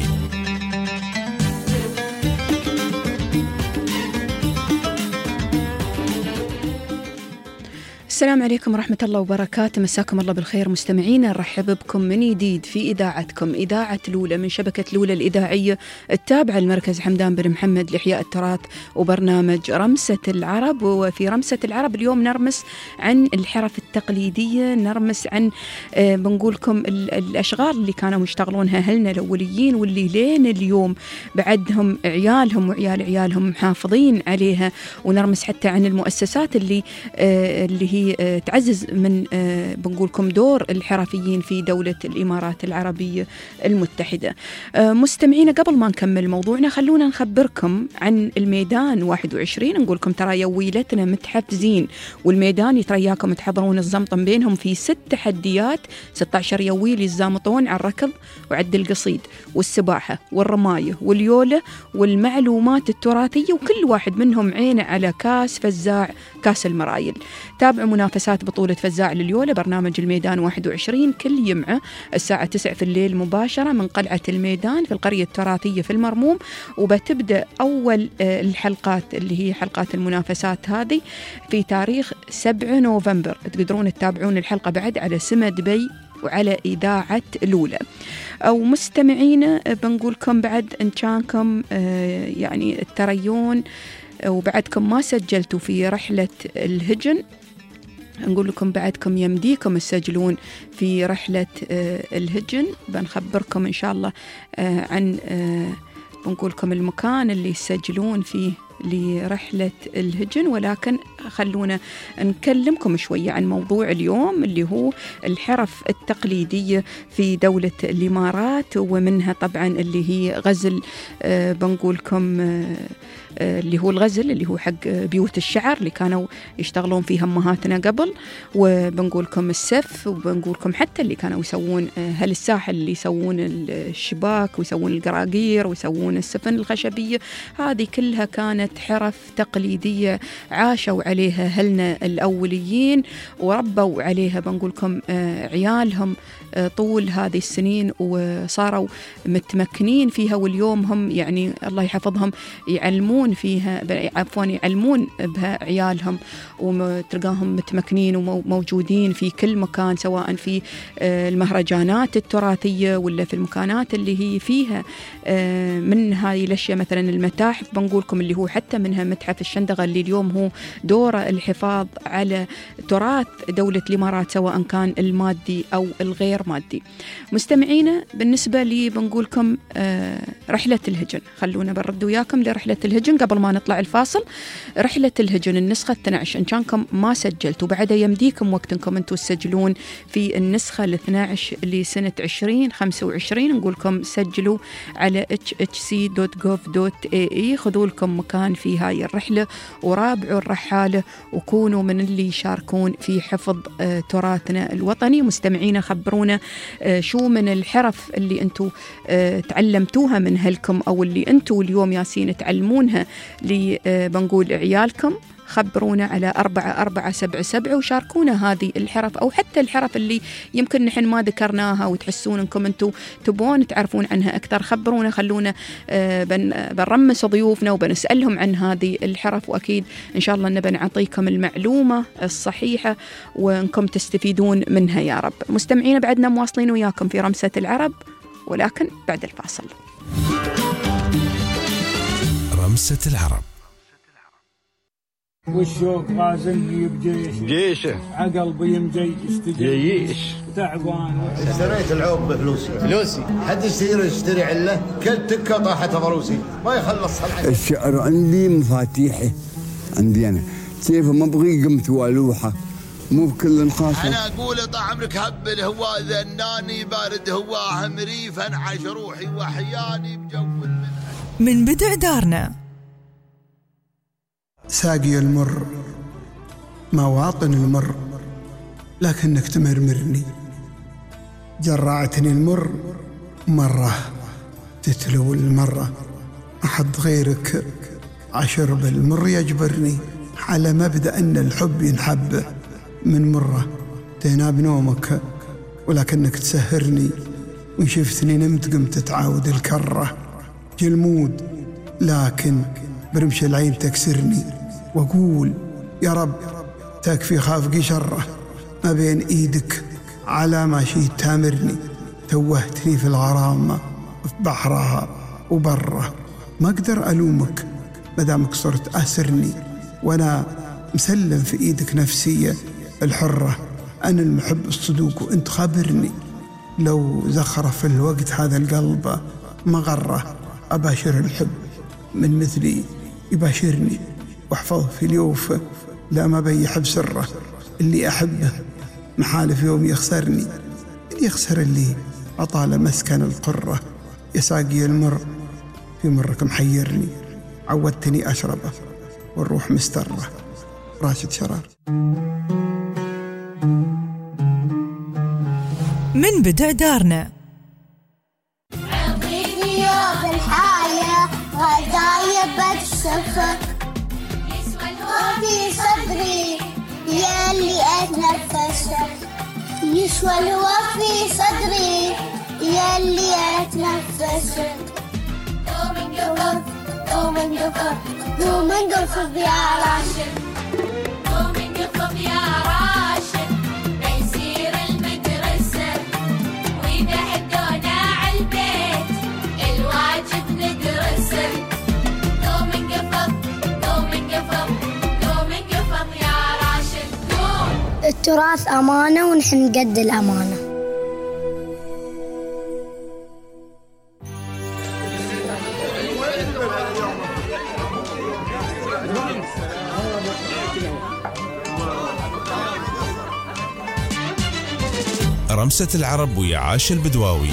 السلام عليكم ورحمة الله وبركاته، مساكم الله بالخير مستمعينا، نرحب بكم من جديد في إذاعتكم إذاعة لولة من شبكة لولة الإذاعية التابعة لمركز حمدان بن محمد لإحياء التراث وبرنامج رمسة العرب. وفي رمسة العرب اليوم نرمس عن الحرف التقليدية، نرمس عن آه بنقولكم الأشغال اللي كانوا يشتغلونها أهلنا الأوليين واللي لين اليوم بعدهم عيالهم وعيال عيالهم محافظين عليها، ونرمس حتى عن المؤسسات اللي آه اللي هي تعزز من بنقولكم دور الحرفيين في دولة الإمارات العربية المتحدة. مستمعينا، قبل ما نكمل موضوعنا خلونا نخبركم عن الميدان واحد وعشرين. نقولكم ترى يويلتنا متحفزين، والميدان يترياكم تحضرون الزمطم بينهم في ست تحديات، ستة عشر يويل يزامطون على الركض وعد القصيد والسباحة والرماية واليولة والمعلومات التراثية، وكل واحد منهم عينه على كاس فزاع كاس المرايل. تابعوا منافسات بطولة فزاع لليولة برنامج الميدان واحد وعشرين كل يمعة الساعة تسعة في الليل مباشرة من قلعة الميدان في القرية التراثية في المرموم. وبتبدأ أول الحلقات اللي هي حلقات المنافسات هذه في تاريخ سبعة نوفمبر. تقدرون تتابعون الحلقة بعد على سما دبي وعلى إذاعة لولة. أو مستمعين بنقولكم بعد إن كانكم يعني التريون وبعدكم ما سجلتوا في رحلة الهجن، نقول لكم بعدكم يمديكم تسجلون في رحلة الهجن. بنخبركم إن شاء الله عن بنقول لكم المكان اللي يسجلون فيه لرحلة الهجن، ولكن خلونا نكلمكم شوية عن موضوع اليوم اللي هو الحرف التقليدية في دولة الإمارات، ومنها طبعا اللي هي غزل بنقولكم اللي هو الغزل اللي هو حق بيوت الشعر اللي كانوا يشتغلون فيها أمهاتنا قبل، وبنقولكم السف، وبنقولكم حتى اللي كانوا يسوون هل الساحل اللي يسوون الشباك ويسوون القراقير ويسوون السفن الخشبية. هذه كلها كانت حرف تقليدية عاشوا عليها أهلنا الأوليين وربوا عليها بنقولكم عيالهم طول هذه السنين وصاروا متمكنين فيها، واليوم هم يعني الله يحفظهم يعلمون فيها عفوا يعلمون بها عيالهم، وتلقاهم متمكنين وموجودين في كل مكان، سواء في المهرجانات التراثية ولا في المكانات اللي هي فيها من هذه الأشياء. مثلا المتاحف بنقولكم اللي هو حتى منها متحف الشندقة اللي اليوم هو دوره الحفاظ على تراث دولة الإمارات سواء كان المادي أو الغير مادي. مستمعينا، بالنسبة لي بنقولكم رحلة الهجن، خلونا برد وياكم لرحلة الهجن قبل ما نطلع الفاصل. رحلة الهجن النسخة اثني عشر، إن كانكم ما سجلتوا بعدها يمديكم وقت انكم انتوا تسجلون في النسخة الاثنى عشر لسنة عشرين خمسة وعشرين. نقولكم سجلوا على اتش اتش سي دوت جوف دوت اي اي، خذوا لكم مكان في هاي الرحلة ورابعوا الرحالة وكونوا من اللي يشاركون في حفظ آه تراثنا الوطني. مستمعينا، خبرونا آه شو من الحرف اللي انتوا آه تعلمتوها من هلكم أو اللي انتوا اليوم ياسين تعلمونها لبنقول عيالكم. خبرونا على أربعة أربعة سبعة سبعة وشاركونا هذه الحرف أو حتى الحرف اللي يمكن نحن ما ذكرناها وتحسون أنكم أنتوا تبون تعرفون عنها أكثر. خبرونا، خلونا بنرمس ضيوفنا وبنسألهم عن هذه الحرف، وأكيد إن شاء الله نبى نعطيكم المعلومة الصحيحة وأنكم تستفيدون منها يا رب. مستمعين، بعدنا مواصلين وياكم في رمسة العرب، ولكن بعد الفاصل. رمسة العرب. والشوق غازني بجيش جيشه عقل بيمجي جيش تعبان. اشتريت العوب بفلوسي فلوسي حد يصير يشتري عله كل تكه طاحت ضروسي ما يخلص صنعتي. الشعر عندي مفاتيحه عندي انا كيف ما ابغي قمت والوحه مو بكل خاصه. انا اقول طال عمرك هب الهوا ذناني بارد هواه مريفا عش روحي وحياني بجو من بدء دارنا. ساقي المر مواطن المر لكنك تمرمرني جرعتني المر مرة تتلو المرة، أحد غيرك عشر بالمر يجبرني، على مبدأ أن الحب ينحب من مرة. تناب نومك ولكنك تسهرني، وإن شفتني نمت قمت تعاود الكرة. جلمود لكن برمش العين تكسرني، وأقول يا رب تكفي خافقي شره، ما بين إيدك على ما شيت تامرني. توهتني في الغرام في بحرها وبره، ما أقدر ألومك مدامك صرت أسرني، وأنا مسلم في إيدك نفسية الحرة. أنا المحب الصدوق وأنت خبرني، لو زخرف الوقت هذا القلب مغرة. أباشر الحب من مثلي يباشرني، واحفظه في اليوف لا ما بيحب سره. اللي أحبه محالف يوم يخسرني، اللي يخسر اللي أطال مسكن القرة. يا ساقي المر في مرك محيرني، عودتني أشربه والروح مسترة. راشد شرار. من بدء دارنا عطيني يوم الحياة غدايب السفر، وفي صدري ياللي أتنفسك، يسوى الهوى في صدري ياللي أتنفسك. دوم انقفض دوم انقفض دوم انقفض يا راشد، دوم انقفض يا راشد، بيصير المدرسة وإذا حدونا عالبيت الواجب ندرسه. دوم انقفض دوم انقفض دوم انقفض يا راشد دوم. التراث أمانة ونحن قد الأمانة. رمسة العرب ويا عاشا البدواوي.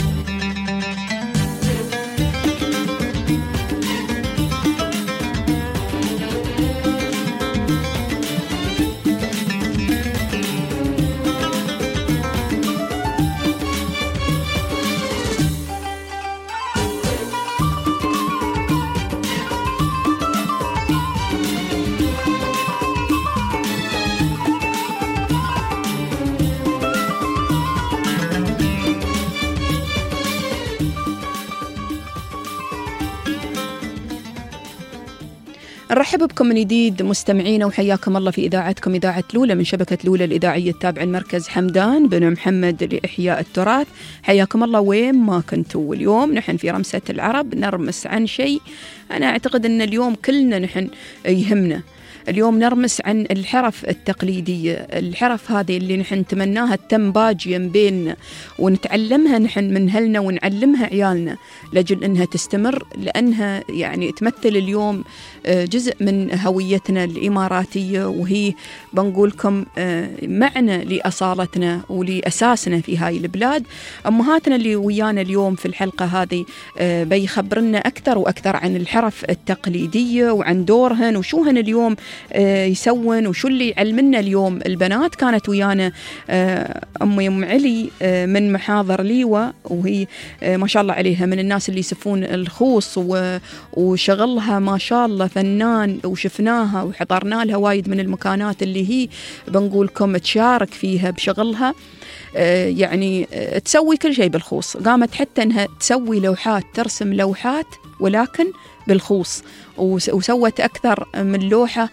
نرحب بكم من جديد مستمعينا، وحياكم الله في إذاعتكم إذاعة لولة من شبكة لولة الإذاعية التابعة المركز حمدان بن محمد لإحياء التراث. حياكم الله وين ما كنتوا. اليوم نحن في رمسة العرب نرمس عن شيء أنا أعتقد أن اليوم كلنا نحن يهمنا. اليوم نرمس عن الحرف التقليدية، الحرف هذه اللي نحن نتمناها تتم باجيا بيننا ونتعلمها نحن من أهلنا ونعلمها عيالنا لجل أنها تستمر، لأنها يعني تمثل اليوم جزء من هويتنا الإماراتية، وهي بنقولكم معنى لأصالتنا ولأساسنا في هاي البلاد. أمهاتنا اللي ويانا اليوم في الحلقة هذه بيخبرنا أكثر وأكثر عن الحرف التقليدية وعن دورهن وشوهن اليوم يسون وشو اللي علمنا اليوم. البنات كانت ويانا أم يم علي من محاضر ليوة، وهي ما شاء الله عليها من الناس اللي يسفون الخوص وشغلها ما شاء الله فنان، وشفناها وحضرنا لها وايد من المكانات اللي هي بنقولكم تشارك فيها بشغلها. يعني تسوي كل شيء بالخوص، قامت حتى أنها تسوي لوحات، ترسم لوحات ولكن بالخوص، وسوت أكثر من لوحة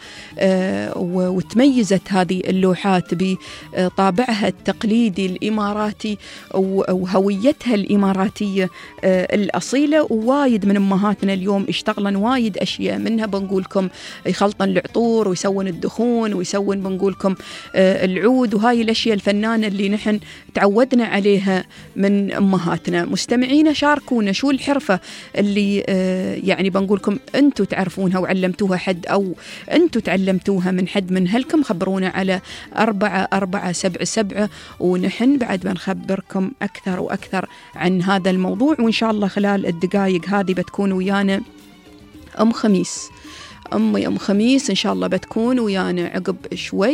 وتميزت هذه اللوحات بطابعها التقليدي الإماراتي وهويتها الإماراتية الأصيلة. ووايد من أمهاتنا اليوم اشتغلن وايد أشياء، منها بنقولكم يخلطن العطور ويسون الدخون ويسون بنقولكم العود، وهاي الأشياء الفنانة اللي نحن تعودنا عليها من أمهاتنا. مستمعينا شاركونا شو الحرفة اللي يعني بنقولكم أنتوا تعرفونها وعلمتوها حد، أو أنتوا تعلمتوها من حد من هلكم. خبرونا على أربعة أربعة سبعة سبعة، ونحن بعد بنخبركم أكثر وأكثر عن هذا الموضوع. وإن شاء الله خلال الدقائق هذه بتكون ويانا أم خميس، أمي أم خميس إن شاء الله بتكون ويانا عقب شوي،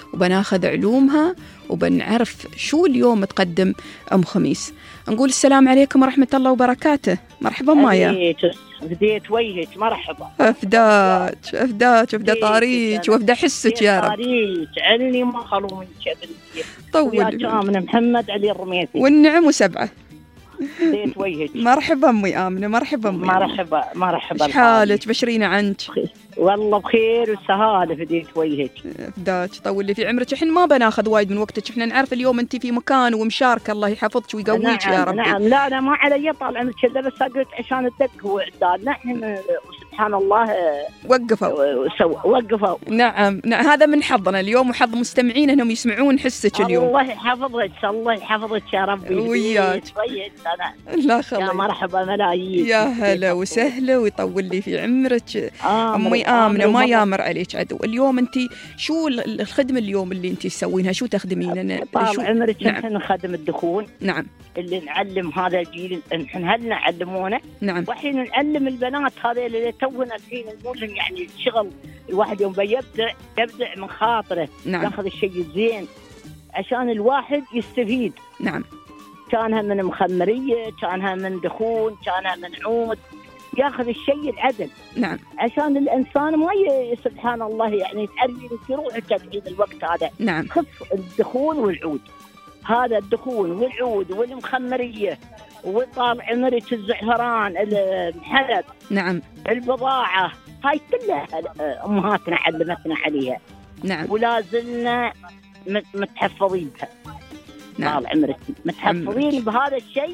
وبناخذ علومها وبنعرف شو اليوم تقدم أم خميس. نقول السلام عليكم ورحمة الله وبركاته. مرحبا مايا. بديت وجهك مرحبا. أفداك أفداك أفدا طاريك وأفدا حسك يا رب. طاريك علي ما خلو من شبل. طول يا كامل محمد علي الرميتي. والنعم وسبعة. بديت وجهك. مرحبا أمي آمنة. مرحبا أمي. مرحبا مرحبا. إيش حالك؟ بشرينا عنك. والله بخير والسهالة. بديت وجهك. أفداك طول لي في عمرك. إحنا ما بناخذ وايد من وقتك. إحنا نعرف اليوم أنت في مكان ومشاركة. الله يحفظك ويقويك نعم يا رب. نعم. لا لا ما علي طال عمرك كذا بس قلت عشان الدق هو إعداد. نحن سبحان الله وقفوا وقفوا. نعم نعم. هذا من حظنا اليوم وحظ مستمعين انهم يسمعون حسك اليوم. الله يحفظك الله يحفظك يا ربي. وياك. لا خلي. يا مرحبا ملايين. يا هلا وسهلا ويطول لي في عمرك. امي آمنة ما يامر عليك عدو. اليوم انت شو الخدمة اليوم اللي انت تسوينها؟ شو تخدمين؟ طال عمرك. نحن نخدم الدخون. نعم. اللي نعلم هذا الجيل نحن هل نعلمونه. نعم. وحين نعلم البنات هذه اللي تونا الحين نقول لهم يعني الشغل الواحد يوم بيبدع يبدع من خاطره. نعم. ياخذ الشيء الزين عشان الواحد يستفيد. نعم. كانها من مخمرية كانها من دخون كانها من عود ياخذ الشيء العدل. نعم. عشان الإنسان ما ي... سبحان الله يعني تعرفين في روحك تقعد الوقت هذا. نعم. خف الدخون والعود. هذا الدخون والعود والمخمرية وطال عمرك الزعفران المحلب. نعم. البضاعة هاي كلها أمهاتنا علمتنا عليها. نعم. ولا زلنا متحفظين بها. نعم. طال عمرك متحفظين بهذا الشيء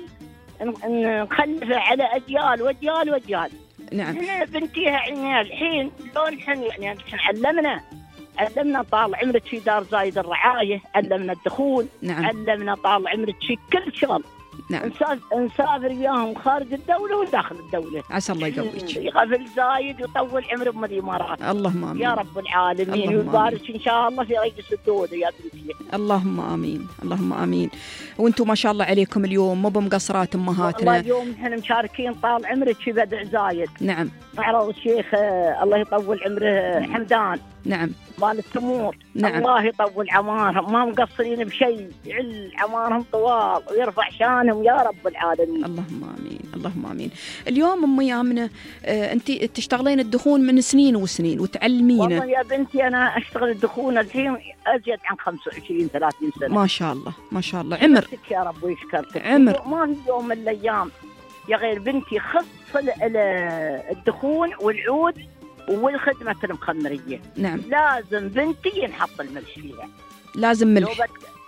نخلفه على أجيال وأجيال وأجيال. نعم. هنا بنتيها عينيها الحين لو نحن يعني نحن علمنا علمنا طال عمرك في دار زايد الرعاية علمنا الدخول. نعم. علمنا طال عمرك في كل شغل. نعم. نسافر وياهم خارج الدولة وداخل الدولة. عسى الله يقويك. يغفل زايد ويطول عمرهم من الإمارات. اللهم آمين. يا رب العالمين ويبارك إن شاء الله في رئيس الدولة يا بنتي. اللهم آمين اللهم آمين. وانتم ما شاء الله عليكم اليوم مو بمقصرات أمهاتنا. والله اليوم نحن مشاركين طال عمرك في بدع زايد. نعم. معرض الشيخ الله يطول عمره حمدان. نعم. مال التمور. نعم. الله يطول عمارهم ما مقصرين بشيء يعل عمارهم طوال ويرفع شانهم يا رب العالمين. اللهم آمين اللهم آمين. اليوم أمي آمنة آه أنت تشتغلين الدخون من سنين وسنين وتعلمينه. والله يا بنتي أنا أشتغل الدخون الحين أزيد عن خمسة وعشرين ثلاثين سنة. ما شاء الله ما شاء الله. عمر يا رب ويشكرك. عمر ما في يوم من الأيام يا غير بنتي خص الدخون والعود والخدمة المخمرية. نعم. لازم بنتي ينحط الملح فيها. لازم ملح.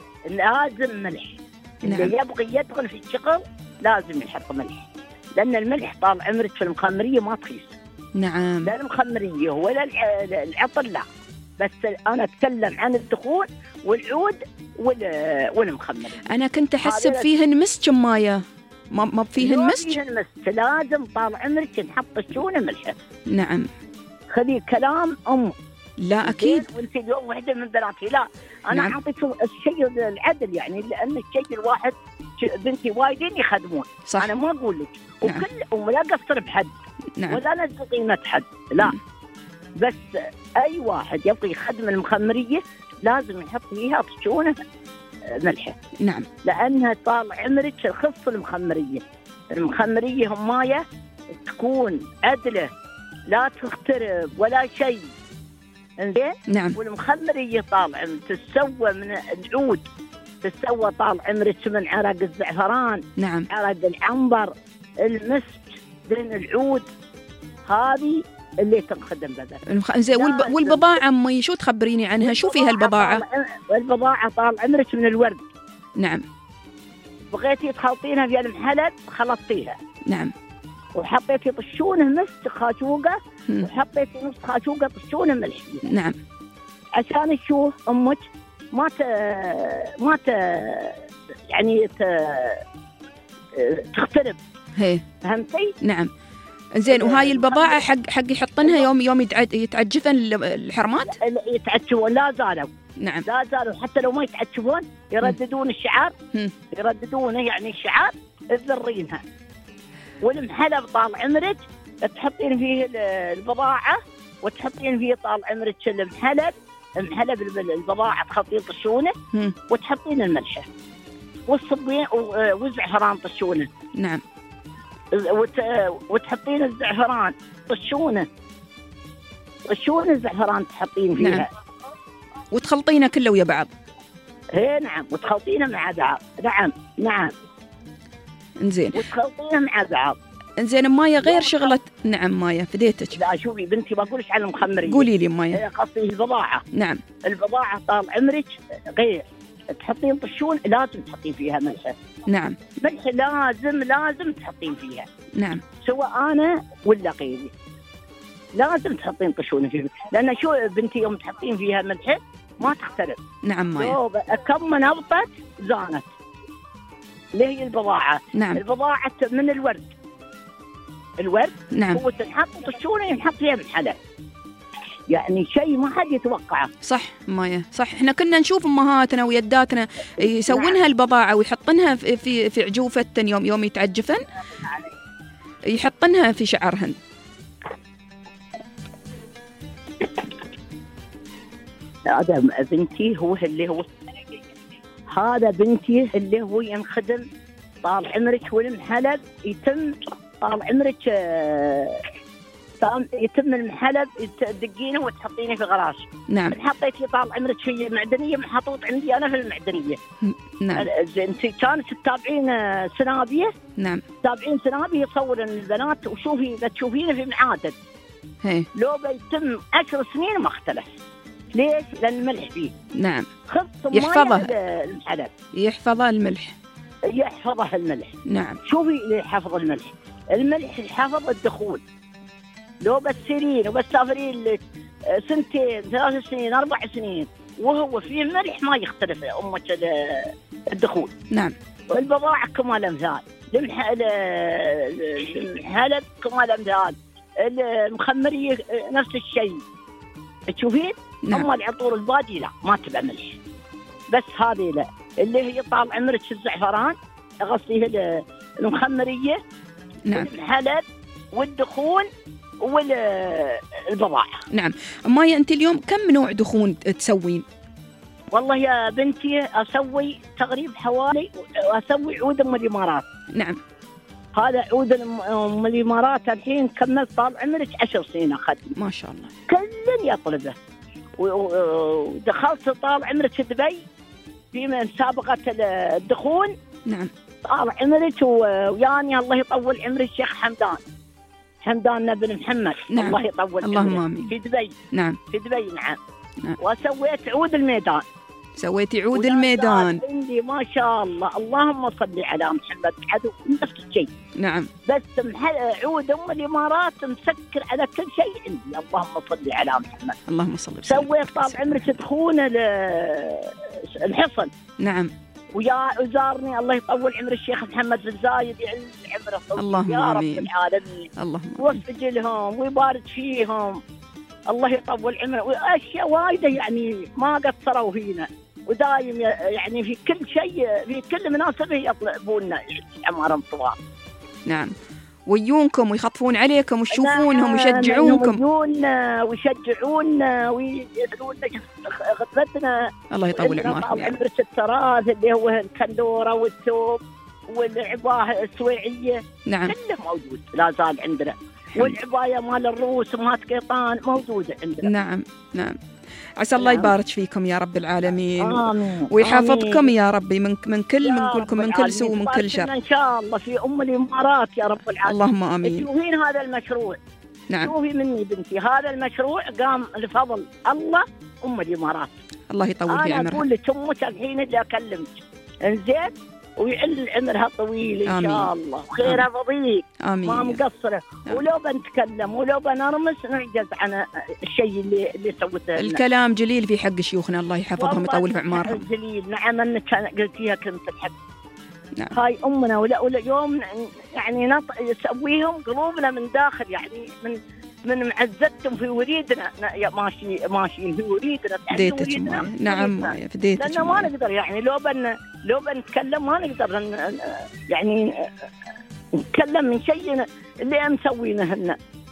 لازم ملح. نعم. اللي يبغي يدخل في الشغل لازم يحط ملح لأن الملح طال عمرك في المخمرية ما تخيس. نعم. لا المخمرية ولا العطل لا بس أنا أتكلم عن الدخون والعود والمخمرية. أنا كنت أحسب فيهن مسك مايا ما ما فيهن مسك. فيهن مسك لازم طال عمرك نحط الشونة ملح. نعم. خذي كلام أم. لا أكيد. وأنت اليوم واحدة من بناتي لا أنا نعم. أعطيك الشيء العدل يعني لأن الشيء الواحد بنتي وايدين يخدمون. صح. أنا ما أقول لك نعم. وكل ولا قصر بحد. نعم. ولا نزل قيمة حد لا. نعم. بس أي واحد يبغي يخدم المخمرية لازم يحط فيها طشونة ملحة. نعم. لأنها طال عمرك خص المخمرية. المخمرية هماية تكون عدلة لا تخترب ولا شيء. انزين. نعم. والمخمرية طال عمرك تسوى من العود تسوى طال عمرك من عرق الزعفران. نعم. عرق العنبر المسك بين العود هذه اللي تنخدم بذا. المخ... زين والب... والبضاعة أمي شو تخبريني عنها؟ شو فيها البضاعة؟ البضاعة طال عمرك من الورد. نعم. بغيتي تخلطينها في المحلب خلطتيها. نعم. وحطيتي طشونه مسك خاشوقة وحطيتي نص خاشوقة طشونه ملح. نعم. عشان تشوف أمك ما ت... ما ت... يعني ت... تخترب. هي. فهمتي؟ نعم. زين وهاي البضاعة حق حق يحطنها يوم يوم يتعجفن الحرمات؟ يتعجفون لا زالوا. نعم. لا زالوا حتى لو ما يتعجفون يرددون الشعار. هم. يرددونه يعني الشعار تذرينها. والمحلب طال عمرك تحطين فيه البضاعة وتحطين فيه طال عمرك المحلب محلب البضاعة تخلطين طشونه وتحطين الملحة والصبين والزعفران طشونه. نعم. وت... وتحطين الزعفران طشونه طشونه الزعفران تحطين فيها. نعم. وتخلطينه كله ويا بعض. ايه نعم وتخلطينه مع بعض. نعم نعم. انزين. وتخلطينه مع بعض. انزين مايا غير شغلة. نعم مايا فديتك. لا شوفي بنتي بقولش على المخمرية. قولي لي مايا. قصدي البضاعة. نعم. البضاعة طال عمرك غير تحطين طشون لازم تحطين فيها ملح. نعم. ملح لازم لازم تحطين فيها. نعم. سواء أنا ولا غيري لازم تحطين طشون فيها، لأن شو بنتي يوم تحطين فيها ملح ما تختلف. نعم مايا. كم نبطت زانت اللي هي البضاعة. نعم. البضاعة من الورد. الورد. نعم. هو تنحط طشونه ينحط فيها بالحلى، يعني شيء ما حد يتوقعه. صح مايا صح. احنا كنا نشوف امهاتنا ويداتنا يسوونها. نعم. البضاعة ويحطنها في في, في عجوفتن يوم يوم يتعجفن يحطنها في شعرهن. هذا بنتي هو اللي هو هذا بنتي اللي هو ينخدم طال عمرك والمحلب يتم طال عمرك يتم المحلب تدقينه وتحطينه في غراش. نعم. حطيتي طال عمرك في المعدنية محطوط عندي أنا في المعدنية. نعم. أنت كانت تتابعين سنابية. نعم. تتابعين سنابية يصور البنات وشوفي بتشوفينه في معادن. هي. لو بيتم عشر سنين ما اختلف. ليش؟ لأن الملح فيه. نعم. خص يحفظه المحلب. يحفظه الملح. يحفظه الملح. نعم. شوفي يحفظ الملح. الملح يحفظ الدخول. لو بتسيرين وبتسافرين سنتين ثلاث سنين أربع سنين وهو فيه ملح ما يختلف أمك الدخول. نعم. والبضاعة كما الأمثال. المحلب كما الأمثال. المخمرية نفس الشيء. تشوفين؟ نعم. أما العطور البادي لا ما تبع ملح. بس هذه لا اللي هي طال عمرك الزعفران قصدي المخمرية. نعم. الحلب والدخون والبضاعة. نعم. مايا أنت اليوم كم نوع دخون تسوين؟ والله يا بنتي أسوي تقريبا حوالي أسوي عود من الإمارات. نعم. هذا عود من الإمارات الحين كملت طال عمرك عشر سنين أخذ. ما شاء الله. كل يطلبه. ودخلت طال عمرك دبي في مسابقة الدخون. نعم. طال عمرك وياني الله يطول عمرك الشيخ حمدان حمدان بن محمد. نعم. الله يطول اللهم آمين. في دبي. نعم. في دبي. نعم. نعم. وسويت عود الميدان. سويتي عود الميدان. عندي ما شاء الله اللهم صل على محمد عدو نفس الشيء. نعم. بس عود ام الامارات مسكر على كل شيء عندي اللهم صل على محمد. اللهم صل وسلم. سويت طال عمرك تدخون الحصن. نعم. ويا وزارني الله يطول عمر الشيخ محمد بن زايد يعز عمره. اللهم يا رب آمين. العالمين. اللهم يوفق لهم ويبارك فيهم الله يطول عمره. واشياء وايده يعني ما قصروا فينا ودايم يعني في كل شيء في كل مناسبه يطلبوننا اعمارهم طوال. نعم. ويونكم ويخطفون عليكم ويشوفونهم ويشجعونكم. يجونا ويشجعونا ويدلونا غدتنا. الله يطول عمركم. عمرك التراث اللي هو الكندوره والثوب والعباءة السويعيه. نعم. كله موجود لا زال عندنا. والعبايه مال الروس ومات قيطان موجوده عندنا. نعم نعم. عسى الله يبارك فيكم يا رب العالمين. آمين. ويحفظكم آمين. يا ربي من من كل من كلكم من كل سوء ومن كل شر ان شاء الله في ام الامارات يا رب العالمين. اللهم امين. تشوفين هذا المشروع. نعم. شوفي مني بنتي هذا المشروع قام لفضل الله ام الامارات. الله يطول في عمرها. انا اقول لك امك الحين اللي اكلمك انزين ويعل عمرها طويل ان شاء الله وخيرها فضيل. امين. ما مقصره. ولو بنتكلم ولو بنرمس نعجز عن الشيء اللي اللي سوته. الكلام جليل في حق شيوخنا الله يحفظهم ويطول في اعمارهم. جليل. نعم انك قلتيها كلمه الحق. نعم. هاي امنا ولا ولا يوم يعني نط يسويهم قلوبنا من داخل يعني من من معزتهم في وريدنا ماشي ماشي في وريدنا. فديتك مايا. نعم مايا فديتك. لأنه ما نقدر يعني لو بن لو بنتكلم ما نقدر يعني نتكلم من شيء اللي مسوينه هن.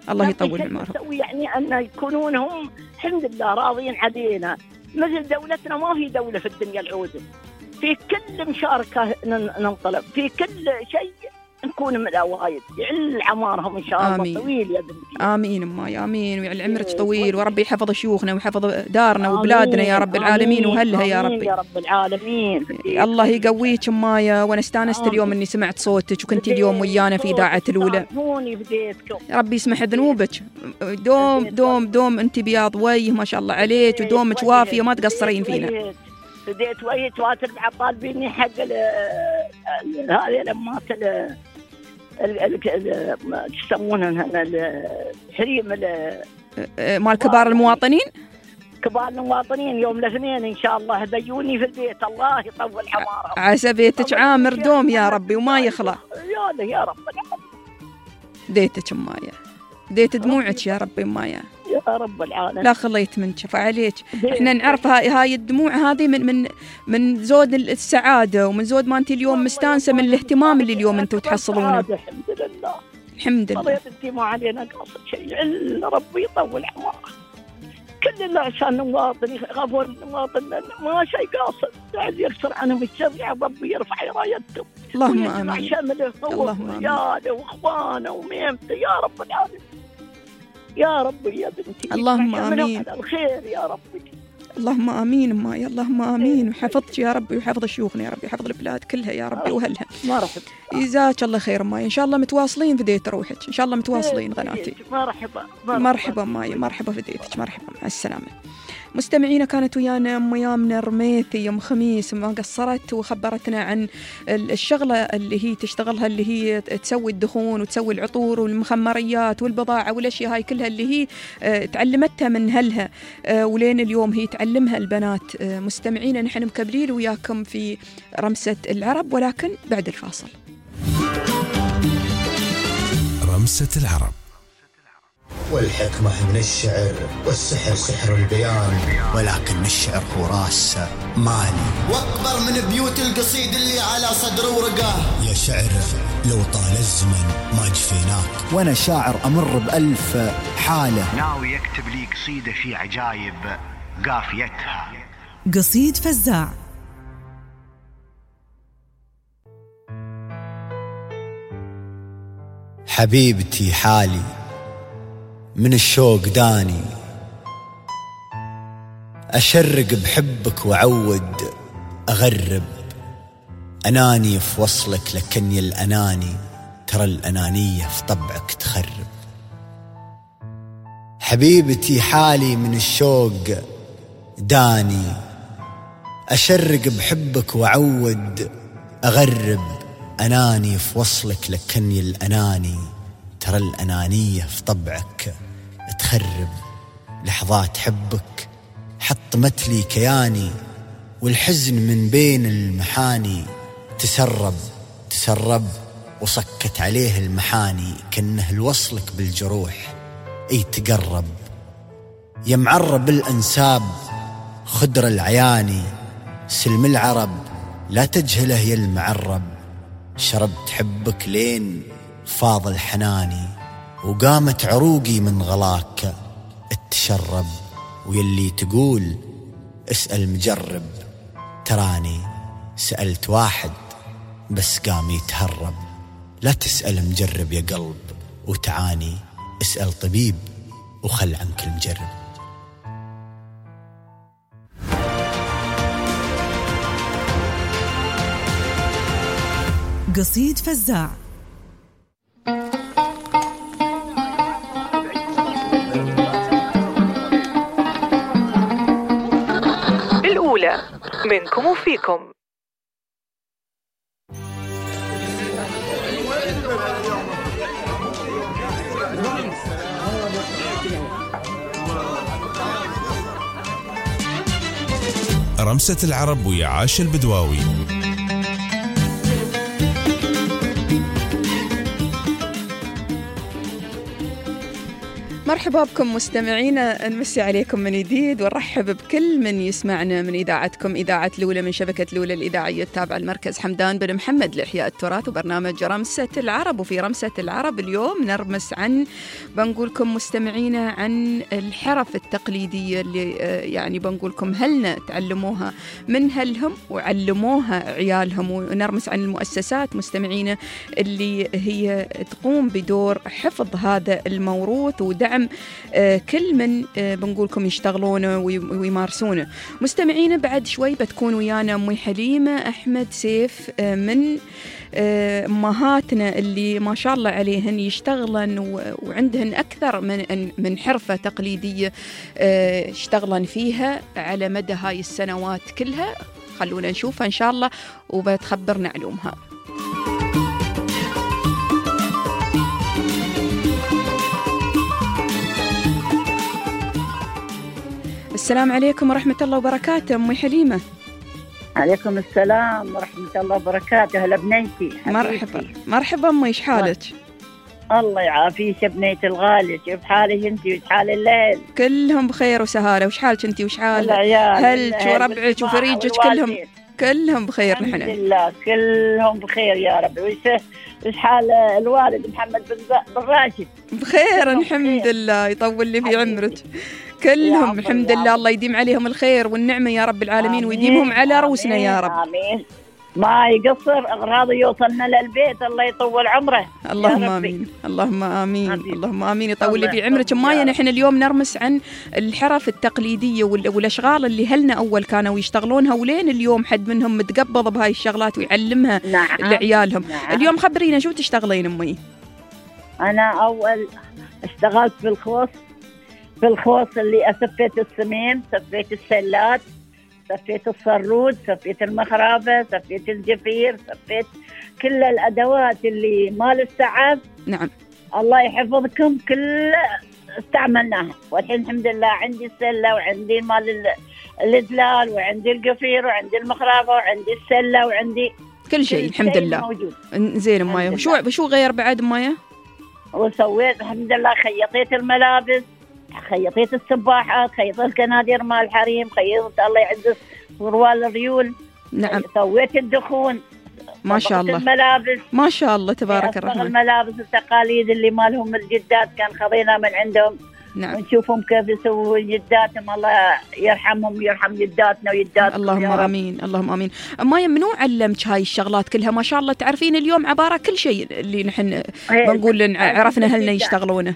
الله يطول عمرهم. تسوي يعني أن يكونون هم الحمد لله راضين علينا، مثل دولتنا ما في دولة في الدنيا العودة، في كل مشاركة ننطلب، في كل شيء نكون من الأوائل. يعل عمارهم إن شاء الله. آمين. طويل يا بنتي. آمين أماي، آمين، ويعلي عمرك طويل، وربي يحفظ شيوخنا ويحفظ دارنا وبلادنا يا رب العالمين وهلها يا ربي يا رب العالمين. الله يقويك أماي، وأنا استانست اليوم إني سمعت صوتك وكنتي اليوم ويانا في إذاعة الأولى. ربي يسمح ذنوبك، دوم دوم دوم أنت بياض وجه ما شاء الله عليك، ودومك وافية ما تقصرين فينا. بديت وجه تواتر مع طالبيني حق هذه لما يسمونها الحريم مال كبار المواطنين. كبار المواطنين يوم الاثنين ان شاء الله هديوني في البيت، الله يطول عمارهم. عسى بيتك عامر دوم يا ربي وما يخلى. يا يا رب ديتك امايا، ديت دموعك يا ربي امايا يا رب العالمين. لا خليت من شفا عليك. احنا نعرف هاي هاي الدموع هذه من من من زود السعاده، ومن زود ما انت اليوم مستانسه من الاهتمام اللي اليوم انتم تحصلونه. الحمد لله الحمد لله. طلعت انت ما علينا قاصد شيء، الا ربي يطول عمرك. كل اللي عشان نواطن غفور نواطن ما شيء قاصد، عايز يكسر عنهم الشر يا ربي يرفع رايتهم. اللهم امين. شمله هو وعياله واخوانه وميمته يا رب العالمين. يا ربي يا بنتي اللهم آمين. على الخير يا ربي. اللهم آمين ماي، اللهم آمين، وحفظك يا ربي وحفظ شيوخنا يا ربي، حفظ البلاد كلها يا ربي وهلها. مرحبا. جزاك الله خير ماي، إن شاء الله متواصلين في ديت روحك، إن شاء الله متواصلين غناتي. مرحبا مرحبا ماي، مرحبا في ديتك، مرحبا مع السلامة. مستمعينا كانت ويانا أم يامنا الرميثي يوم خميس ما قصرت وخبرتنا عن الشغلة اللي هي تشتغلها، اللي هي تسوي الدخون وتسوي العطور والمخمريات والبضاعة والأشياء هاي كلها اللي هي تعلمتها من هلها ولين اليوم هي تعلمها البنات. مستمعينا نحن مكبلين وياكم في رمسة العرب، ولكن بعد الفاصل. رمسة العرب. والحكمة من الشعر والسحر سحر البيان، ولكن الشعر هو راس مالي واكبر من بيوت القصيد اللي على صدر ورقاه. يا شعر لو طال الزمن ما جفيناك، وانا شاعر امر بألف حالة. ناوي يكتب لي قصيدة في عجايب قافيتها. قصيد فزاع. حبيبتي حالي من الشوق داني، أشرق بحبك وعود أغرب، أناني في وصلك لكني الأناني، ترى الأنانية في طبعك تخرب. حبيبتي حالي من الشوق داني، أشرق بحبك وعود أغرب، أناني في وصلك لكني الأناني، ترى الأنانية في طبعك تخرب. لحظات حبك حطمت لي كياني، والحزن من بين المحاني تسرب تسرب، وصكت عليه المحاني، كأنه الوصلك بالجروح اي تقرب. يا معرب الأنساب خدر العياني، سلم العرب لا تجهله يا المعرب، شربت حبك لين فاض الحناني، وقامت عروقي من غلاك اتشرب. ويلي تقول اسأل مجرب، تراني سألت واحد بس قام يتهرب. لا تسأل مجرب يا قلب وتعاني، اسأل طبيب وخل عنك المجرب. قصيد فزاع. الأولى منكم وفيكم. رمسة العرب ويا عاش البدواوي. مرحبا بكم مستمعينا، نمسي عليكم من جديد ونرحب بكل من يسمعنا من إذاعتكم إذاعة لولة من شبكة لولة الإذاعية التابعة لمركز حمدان بن محمد لإحياء التراث وبرنامج رمسة العرب. وفي رمسة العرب اليوم نرمس عن بنقولكم مستمعينا عن الحرف التقليدية اللي يعني بنقولكم هلنا تعلموها من هلهم وعلموها عيالهم، ونرمس عن المؤسسات مستمعينا اللي هي تقوم بدور حفظ هذا الموروث ودعم كل من بنقولكم يشتغلونه ويمارسونه. مستمعينا بعد شوي بتكون ويانا أمي حليمة أحمد سيف من أمهاتنا اللي ما شاء الله عليهن يشتغلن وعندهن أكثر من من حرفة تقليدية يشتغلن فيها على مدى هاي السنوات كلها. خلونا نشوفها إن شاء الله وبتخبرنا علومها. السلام عليكم ورحمة الله وبركاته أمي حليمة. عليكم السلام ورحمة الله وبركاته. هلا بنيتي. مرحبا مرحبا أمي، إيش حالك؟ الله يعافيك بنيتي الغالية، كيف حالك أنتي وإيش حال الليل؟ كلهم بخير وسهالة. وإيش حالك أنتي وإيش حال هلك وربعك وفريجك؟ كلهم كلهم بخير. نحن الحمد لله كلهم بخير يا رب. وإيش حال الوالد محمد بن راشد؟ بخير الحمد لله، يطول لي في عمرك. كلهم الحمد لله، الله يديم عليهم الخير والنعمة يا رب العالمين، ويديمهم على رؤوسنا يا رب. آمين. ما يقصر أغراضه يوصلنا للبيت، الله يطول عمره. اللهم آمين اللهم آمين اللهم آمين، يطول لي في عمرك. مايا نحن اليوم نرمس عن الحرف التقليدية والأشغال اللي هلنا أول كانوا يشتغلونها ولين اليوم حد منهم متقبض بهاي الشغلات ويعلمها نعم. لعيالهم. نعم. اليوم خبرينا شو تشتغلين أمي؟ أنا أول اشتغلت في الخوص في الخوص اللي أسفيت السمين، سفيت السلات، سفيت الصرود، سفيت المخرافة، سفيت الجفير، سفيت كل الأدوات اللي مال السعف. نعم. الله يحفظكم كل استعملناها، والحين الحمد لله عندي السلة وعندي مال الإدلال وعندي القفير وعندي المخرافة وعندي السلة وعندي كل شيء الحمد لله موجود. زين مايا، شو شو غير بعد مايا؟ وسويت الحمد لله، خيطيت الملابس، خيطيت السباحات، خيطيت الكنادير مال الحريم، خيطت الله يعز صروال الريول. نعم. سويت الدخون ما شاء الله، الملابس ما شاء الله تبارك الرحمن. الملابس التقاليد اللي مالهم الجدات كان خذينا من عندهم. نعم. ونشوفهم كيف يسووا جداتهم، الله يرحمهم ويرحم جداتنا وجداتنا. اللهم امين اللهم امين. مايا منو علمك هاي الشغلات كلها؟ ما شاء الله تعرفين اليوم عباره كل شيء اللي نحن بنقول عرفنا هلنا يشتغلونه.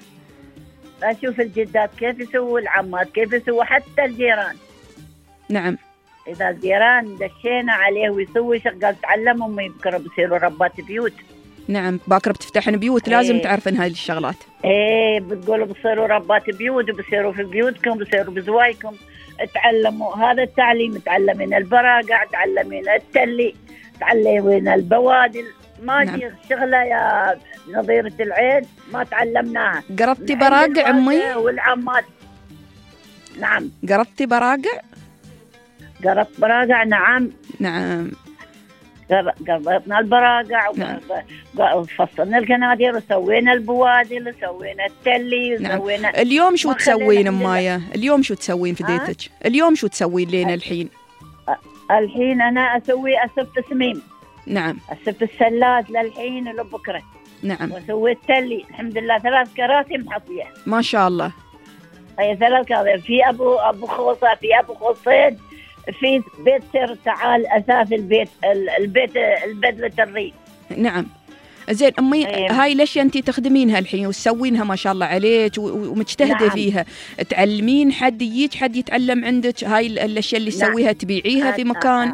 أشوف الجدات كيف يسووا، العمات كيف يسووا، حتى الجيران. نعم. إذا الجيران دشينا عليه ويسوي شغل تعلمهم يبكروا بيصيروا ربات بيوت. نعم، باكر بتفتحن بيوت لازم ايه. تعرفن هاي الشغلات. ايه بتقولوا بصيروا ربات بيوت وبصيروا في بيوتكم، بصيروا بزوايكم. تعلموا هذا التعليم، تعلمين البراقع، تعلمين التلي، تعلمين البوادل. ما نعم. شغلة يا نظيرة العين ما تعلمناها. قربتي براقع أمي؟ والعمات. نعم. قربتي براقع؟ قربت براقع. نعم نعم. قربنا البراقع. نعم. وفصلنا الكنادير وسوينا البوادل وسوينا التلي وسوينا. نعم. اليوم شو تسوين أمايا؟ اليوم شو تسوين في ديتك؟ اليوم شو تسوين لين الحين؟ الحين أنا أسوي أسف سميم. نعم. أسف السلات للحين ولبكرة. نعم. وسويت تلي الحمد لله، ثلاث كراسي محطية ما شاء الله. هي ثلاث كراسي، في أبو أبو خوصة، في أبو خوصين، في بيت سر تعال أساس البيت البيت البدلة الريف. نعم. زين أمي، أيه. هاي الأشياء أنتي تخدمينها الحين وتسوينها ما شاء الله عليك ومجتهدة. نعم. فيها تعلمين حد يجيك حد يتعلم عندك هاي الأشياء اللي تسويها. نعم. تبيعيها في مكان؟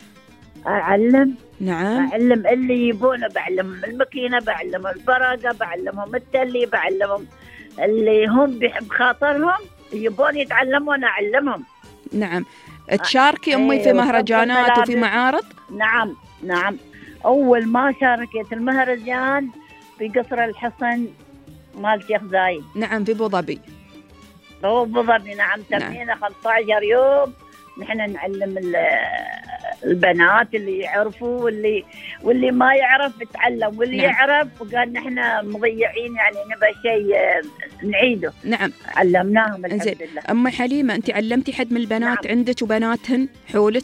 أعلم. نعم. أعلم اللي يبونه، بعلمهم الماكينة، بعلمهم البراقة، بعلمهم التلي، بعلمهم اللي هم بخاطرهم يبون يتعلموا أنا أعلمهم. نعم. تشاركي أمي أيه في مهرجانات وفي معارض؟ نعم نعم. أول ما شاركت المهرجان في قصر الحصن مال شيخ زايد. نعم، في أبو ظبي. أبو ظبي. نعم. تمينا خمسة عشر يوم نحن نعلم البنات اللي يعرفوا واللي واللي ما يعرف يتعلم، واللي نعم. يعرف وقال نحن مضيعين يعني نبى شيء نعيده. نعم علمناهم الحمد زين. لله. أم حليمة أنت علمتي حد من البنات نعم. عندك وبناتهن حولك؟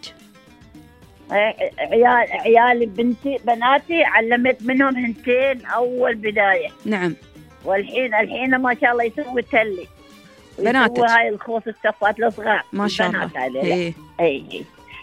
عيال عيال بنتي بناتي علمت منهم هنتين أول بداية. نعم. والحين الحين ما شاء الله يسوي تلي. بناتك هاي الخوص الصفات الصغار ما شاء الله. اي اي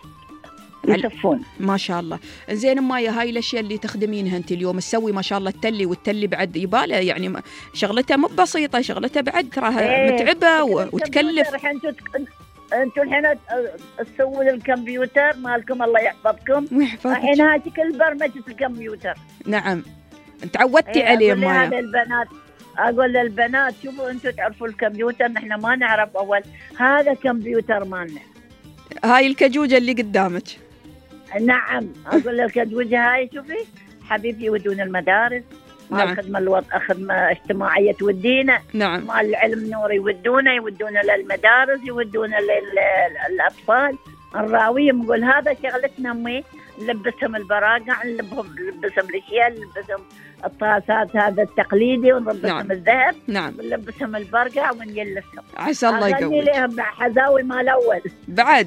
يصفون ما شاء الله. زين مايا، هاي الاشياء اللي تخدمينها انت اليوم تسوي ما شاء الله التلي، والتلي بعد يباله يعني شغلتها مو بسيطه، شغلتها بعد تراها إيه. متعبه وتكلف. انتوا الحين تسووا الكمبيوتر مالكم الله يحفظكم ويحفظك. الحين هاي كل برمجه الكمبيوتر. نعم تعودتي إيه عليه مايا. مايا. البنات اقول للبنات شوفوا انتوا تعرفوا الكمبيوتر، نحن ما نعرف اول، هذا كمبيوتر مالنا. هاي الكجوجه اللي قدامك. نعم اقول لك الكجوجه هاي شوفي حبيبي يودون المدارس، مال نعم. الخدمه الوط... خدمه اجتماعيه تودينا، نعم. مال العلم نور يودونا يودونا للمدارس يودونا للاطفال نراويهم. نقول هذا شغلتنا امي، نلبسهم البراقع، نلبسهم نلبسهم الاشياء، نلبسهم الطاسات هذا التقليدي، ونلبسهم نعم. الذهب، نعم. نلبسهم البرقع ونجلسهم. عسى الله يقويك. اغني لهم حزاوي مال اول بعد.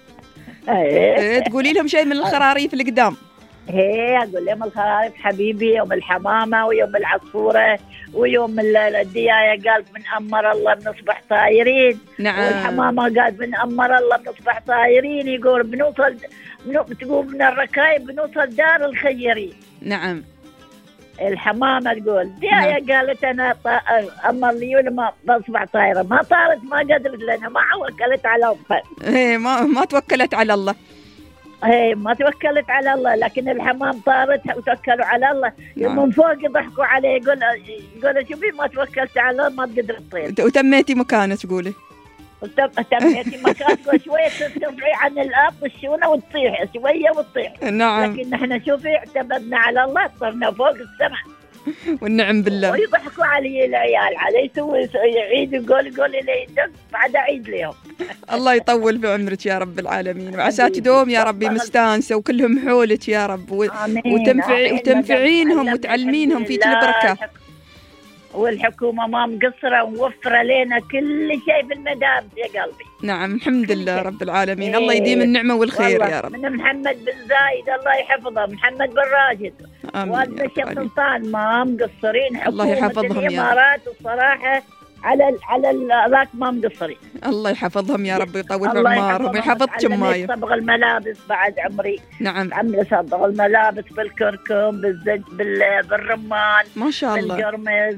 ايه تقولي لهم شيء من الخراريف اللي قدام. هي اقول لهم الخراريف حبيبي، يوم الحمامه ويوم العصفوره ويوم الديايه قال من امر الله بنصبح طايرين. نعم. والحمامه قال من امر الله بنصبح طايرين، يقول بنوصل بنو... تقول من الركايب بنوصل دار الخيرين. نعم. الحمامه تقول ديايه نعم. قالت انا ط... امر لي ولا ما بصبح طايره، ما طارت ما قدرت لنا، ما توكلت على الله. ايه ما ما توكلت على الله. ايه ما توكلت على الله، لكن الحمام طارت وتوكلوا على الله. نعم. من فوق يضحكوا عليه، يقول يقول شوفي ما توكلت على الله ما تقدر تطير. وتميتي مكانه تقولي. تميتي مكانه شويه ترفعي عن الارض الشونه وتطيح شويه وتطيح. نعم. لكن نحن شوفي اعتمدنا على الله صرنا فوق السماء. والنعم بالله. ويضحكوا علي العيال، علي يسوي يعيد يقول يقول لي يدق بعد اعيد لهم. الله يطول بعمرك يا رب العالمين، وعسى تدوم يا ربي مستانسه وكلهم حولك يا رب، و... وتنفع وتنفعينهم وتعلمينهم فيك البركه. والحكومه ما مقصره وموفره لنا كل شيء في المدارس يا قلبي. نعم الحمد لله رب العالمين. الله يديم النعمه والخير يا رب. من محمد بن زايد الله يحفظه، محمد بن راشد، والد الشيخ سلطان ما مقصرين. الله يحفظهم يا رب. الامارات الصراحه على ال على ذاك ما مقصرين. الله يحفظهم يا رب ويطول بعمرهم ويحفظكم مايا. صبغ الملابس بعد عمري. نعم. عمري صبغ الملابس بالكركم بالزج بالرمان ما شاء الله، بالقرمز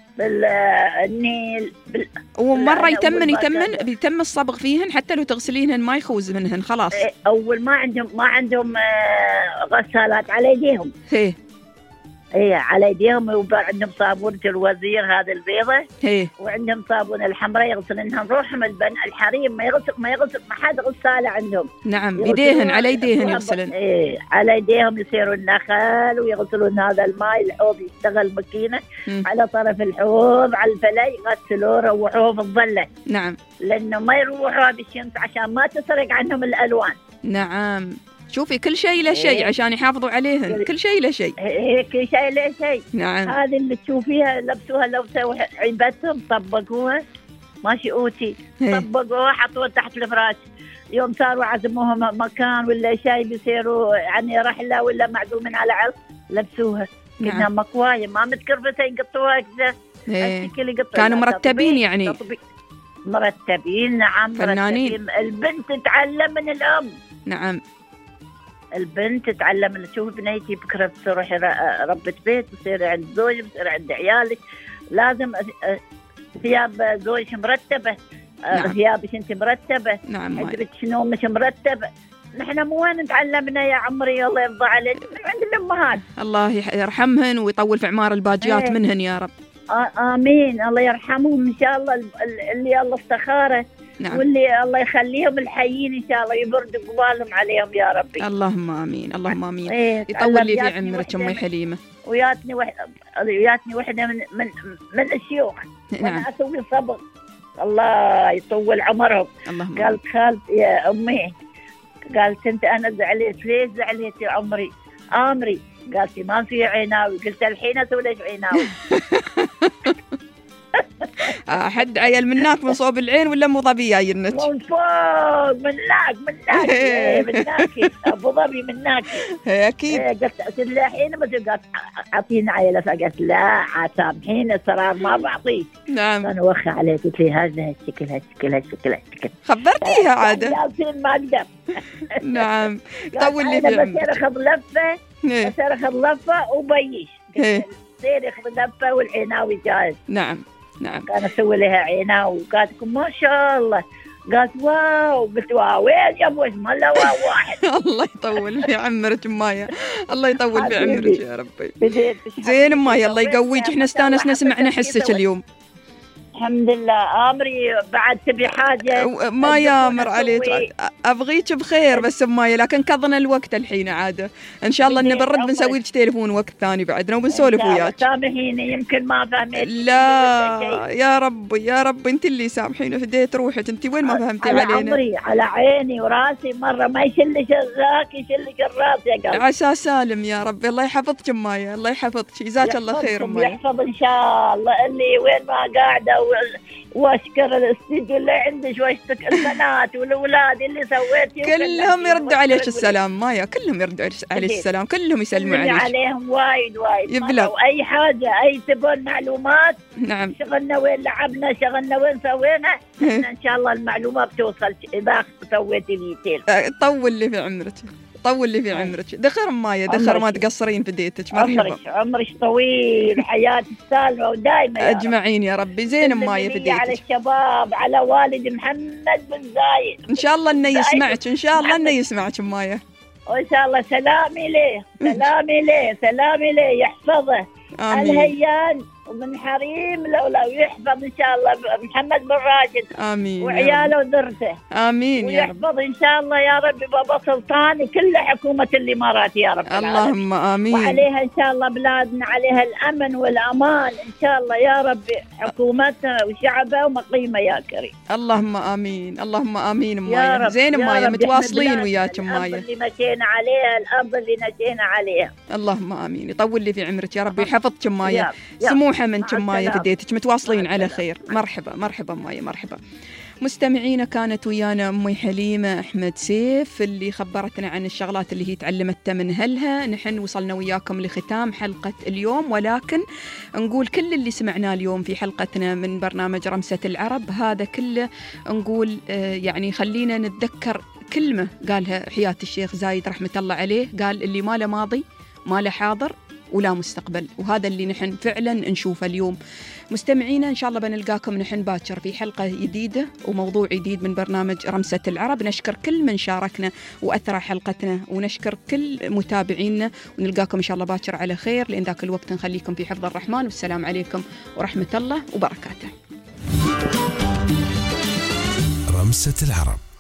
بالنيل بال... ومرة يتمن يتمن بيتم الصبغ فيهن حتى لو تغسلينهن ما يخوز منهن خلاص. أول ما عندهم ما عندهم غسالات على يديهم. هي ايه على يديهم، وعندهم صابونة الوزير هذا البيضة. هي وعندهم صابون الحمراء يغسلنهم روحهم. البن الحريم ما يغسل ما يغسل ما حد غسالة عندهم. نعم بيديهن على يديهن يغسلن. ايه على يديهم يسيروا النخل ويغسلون هذا الماء. الحوض يشتغل ماكينة على طرف الحوض على الفلي يغسلوه يروحوه في الظلة. نعم لأنه ما يروحوا بالشمس عشان ما تسرق عنهم الألوان. نعم شوفي كل شيء له شيء إيه؟ عشان يحافظوا عليهن، كل شيء له شيء. إيه كل شيء له شيء. نعم. هذه اللي تشوفيها لبسوها لبسوا عيبتهم طبقوها ماشي أوتي. إيه؟ طبقوها حطوها تحت الفراش. يوم صاروا عزموهم مكان ولا شيء بيصيروا يعني رحلة ولا معزومين على عرس لبسوها. نعم. كنا مكواية ما متكرفسة يقطوها كذا. إيه؟ كانوا مرتبين يعني. تطبيق. مرتبين نعم. فنانين. مرتبين. البنت تتعلم من الأم. نعم. البنت تتعلم ان تشوف بنيتي بكره بتروح ربة بيت، بتصير عند زوجي، بتصير عند عيالك، لازم ثياب زوجك مرتبه. نعم. ثيابك انت مرتبه. نعم. حجرك شنو مش مرتبه. نحن مو وين تعلمنا يا عمري الله يرضى عليك من عند الامهات. الله يرحمهن ويطول في اعمار الباجيات ايه. منهن يا رب. امين الله يرحمهم ان شاء الله، اللي الله استخاره. نعم. واللي الله يخليهم الحيين ان شاء الله يبرد قبالهم عليهم يا ربي. اللهم امين اللهم امين. إيه يطول لي في عمرك امي حليمه. وياتني وحده وياتني وحده من من من الشيوخ. نعم. وانا اسوي صبغ الله يطول عمرهم. اللهم قالت خالتي يا امي قالت أنت أنا زعلت. ليش زعلت يا عمري؟ آمري. قالت ما في عيناوي. قلت الحين أسوي ليش عيناوي؟ أحد عيل مناك من صوب العين ولا مو ظبي جاينك؟ من فوق مناك مناك مناك أبو ظبي مناك. أكيد. قلت الحين ما قالت أعطينا عيلة. فقالت لا سامحين الصرار ما بعطيك. نعم. أنا وخى عليك. قلت لي هذا الشكل هالشكل هالشكل هالشكل. خبرتيها عادة. جالسين ما أقدر. نعم. طول لي في عمرك. بس أخذ لفة. بس أخذ لفة وبيش. سير أخذ لفة والعيناوي جاهز. نعم. نعم. كان أسوي لها عيناوي وقالت ما شاء الله. قالت واو. قلت واو وين يا ابو اسمه لا واو واحد. الله يطول في عمرك مايا. الله يطول في عمرك يا ربي. زين مايا الله يقويك. احنا استانسنا سمعنا حسك اليوم. الحمد لله. آمري بعد تبي حاجة ما يامر عليك. أبغيك بخير بس مايا لكن كضنا الوقت الحين عادة. إن شاء الله إن برد بنسوي لك تليفون وقت ثاني بعدنا وبنسولف وياك. سامحيني يمكن ما فهمت. لا يا رب يا رب أنت اللي سامحيني. فديت روحك أنت وين ما فهمتي على علينا. عمري على عيني وراسي مرة ما يشلش الراك يشلش الراس يا قلبي. عسى سالم يا رب. الله يحفظك مايا. الله يحفظك. جزاك الله خير مايا. يحفظ إن شاء الله. اللي وين ما قاعدة واشكر الاستديو اللي عندك واشكر البنات والأولاد اللي سويتي كلهم يردوا عليك السلام مايا. كلهم يردوا عليك السلام. كلهم يسلموا عليك. عليهم وايد وايد. يبلغ أي حاجة أي تبون معلومات. نعم. شغلنا وين لعبنا شغلنا وين سوينا. إن شاء الله المعلومات توصل إذا سويتي لي. طول لي في عمرك. طول لي في عمرك. دخر مايا دخر ما تقصرين في ديتك. مرحبا. عمرك عمرك طويل. حياتك سالمة ودائما أجمعين يا ربي. زين مايا في ديتك. على الشباب على والد محمد بن زايد. إن شاء الله إنه يسمعك. إن شاء الله إنه يسمعك مايا. وإن شاء الله سلامي ليه سلامي ليه سلامي ليه يحفظه. الهيان ومن حريم لولا ويحفظ إن شاء الله محمد بن راشد. آمين. وعياله وذرته. آمين يا رب. ويحفظ إن شاء الله يا رب بابا سلطان وكل حكومة الإمارات يا رب. اللهم آمين. وعليها إن شاء الله بلادنا عليها الأمن والأمان إن شاء الله يا رب. حكومتها وشعبها ومقيمة يا كريم. اللهم آمين. اللهم آمين مايا. زين مايا متواصلين وياك مايا. الأرض اللي مشينا عليها الأرض اللي نشينا عليها. اللهم آمين. يطول لي في عمرك يا رب. يحفظك مايا. سموحة منك مايا في ديتك. متواصلين على خير. مرحبا مرحبا مايا مرحبا. مستمعينا كانت ويانا أمي حليمة أحمد سيف اللي خبرتنا عن الشغلات اللي هي تعلمتها من أهلها. نحن وصلنا وياكم لختام حلقة اليوم ولكن نقول كل اللي سمعناه اليوم في حلقتنا من برنامج رمسة العرب هذا كله نقول آه يعني خلينا نتذكر كلمة قالها حياة الشيخ زايد رحمة الله عليه. قال اللي ما له ماضي ما له حاضر ولا مستقبل. وهذا اللي نحن فعلا نشوفه اليوم. مستمعينا إن شاء الله بنلقاكم نحن باكر في حلقة جديدة وموضوع جديد من برنامج رمسة العرب. نشكر كل من شاركنا وأثرى حلقتنا ونشكر كل متابعينا ونلقاكم إن شاء الله باكر على خير. لأن ذاك الوقت نخليكم في حفظ الرحمن والسلام عليكم ورحمة الله وبركاته. رمسة العرب.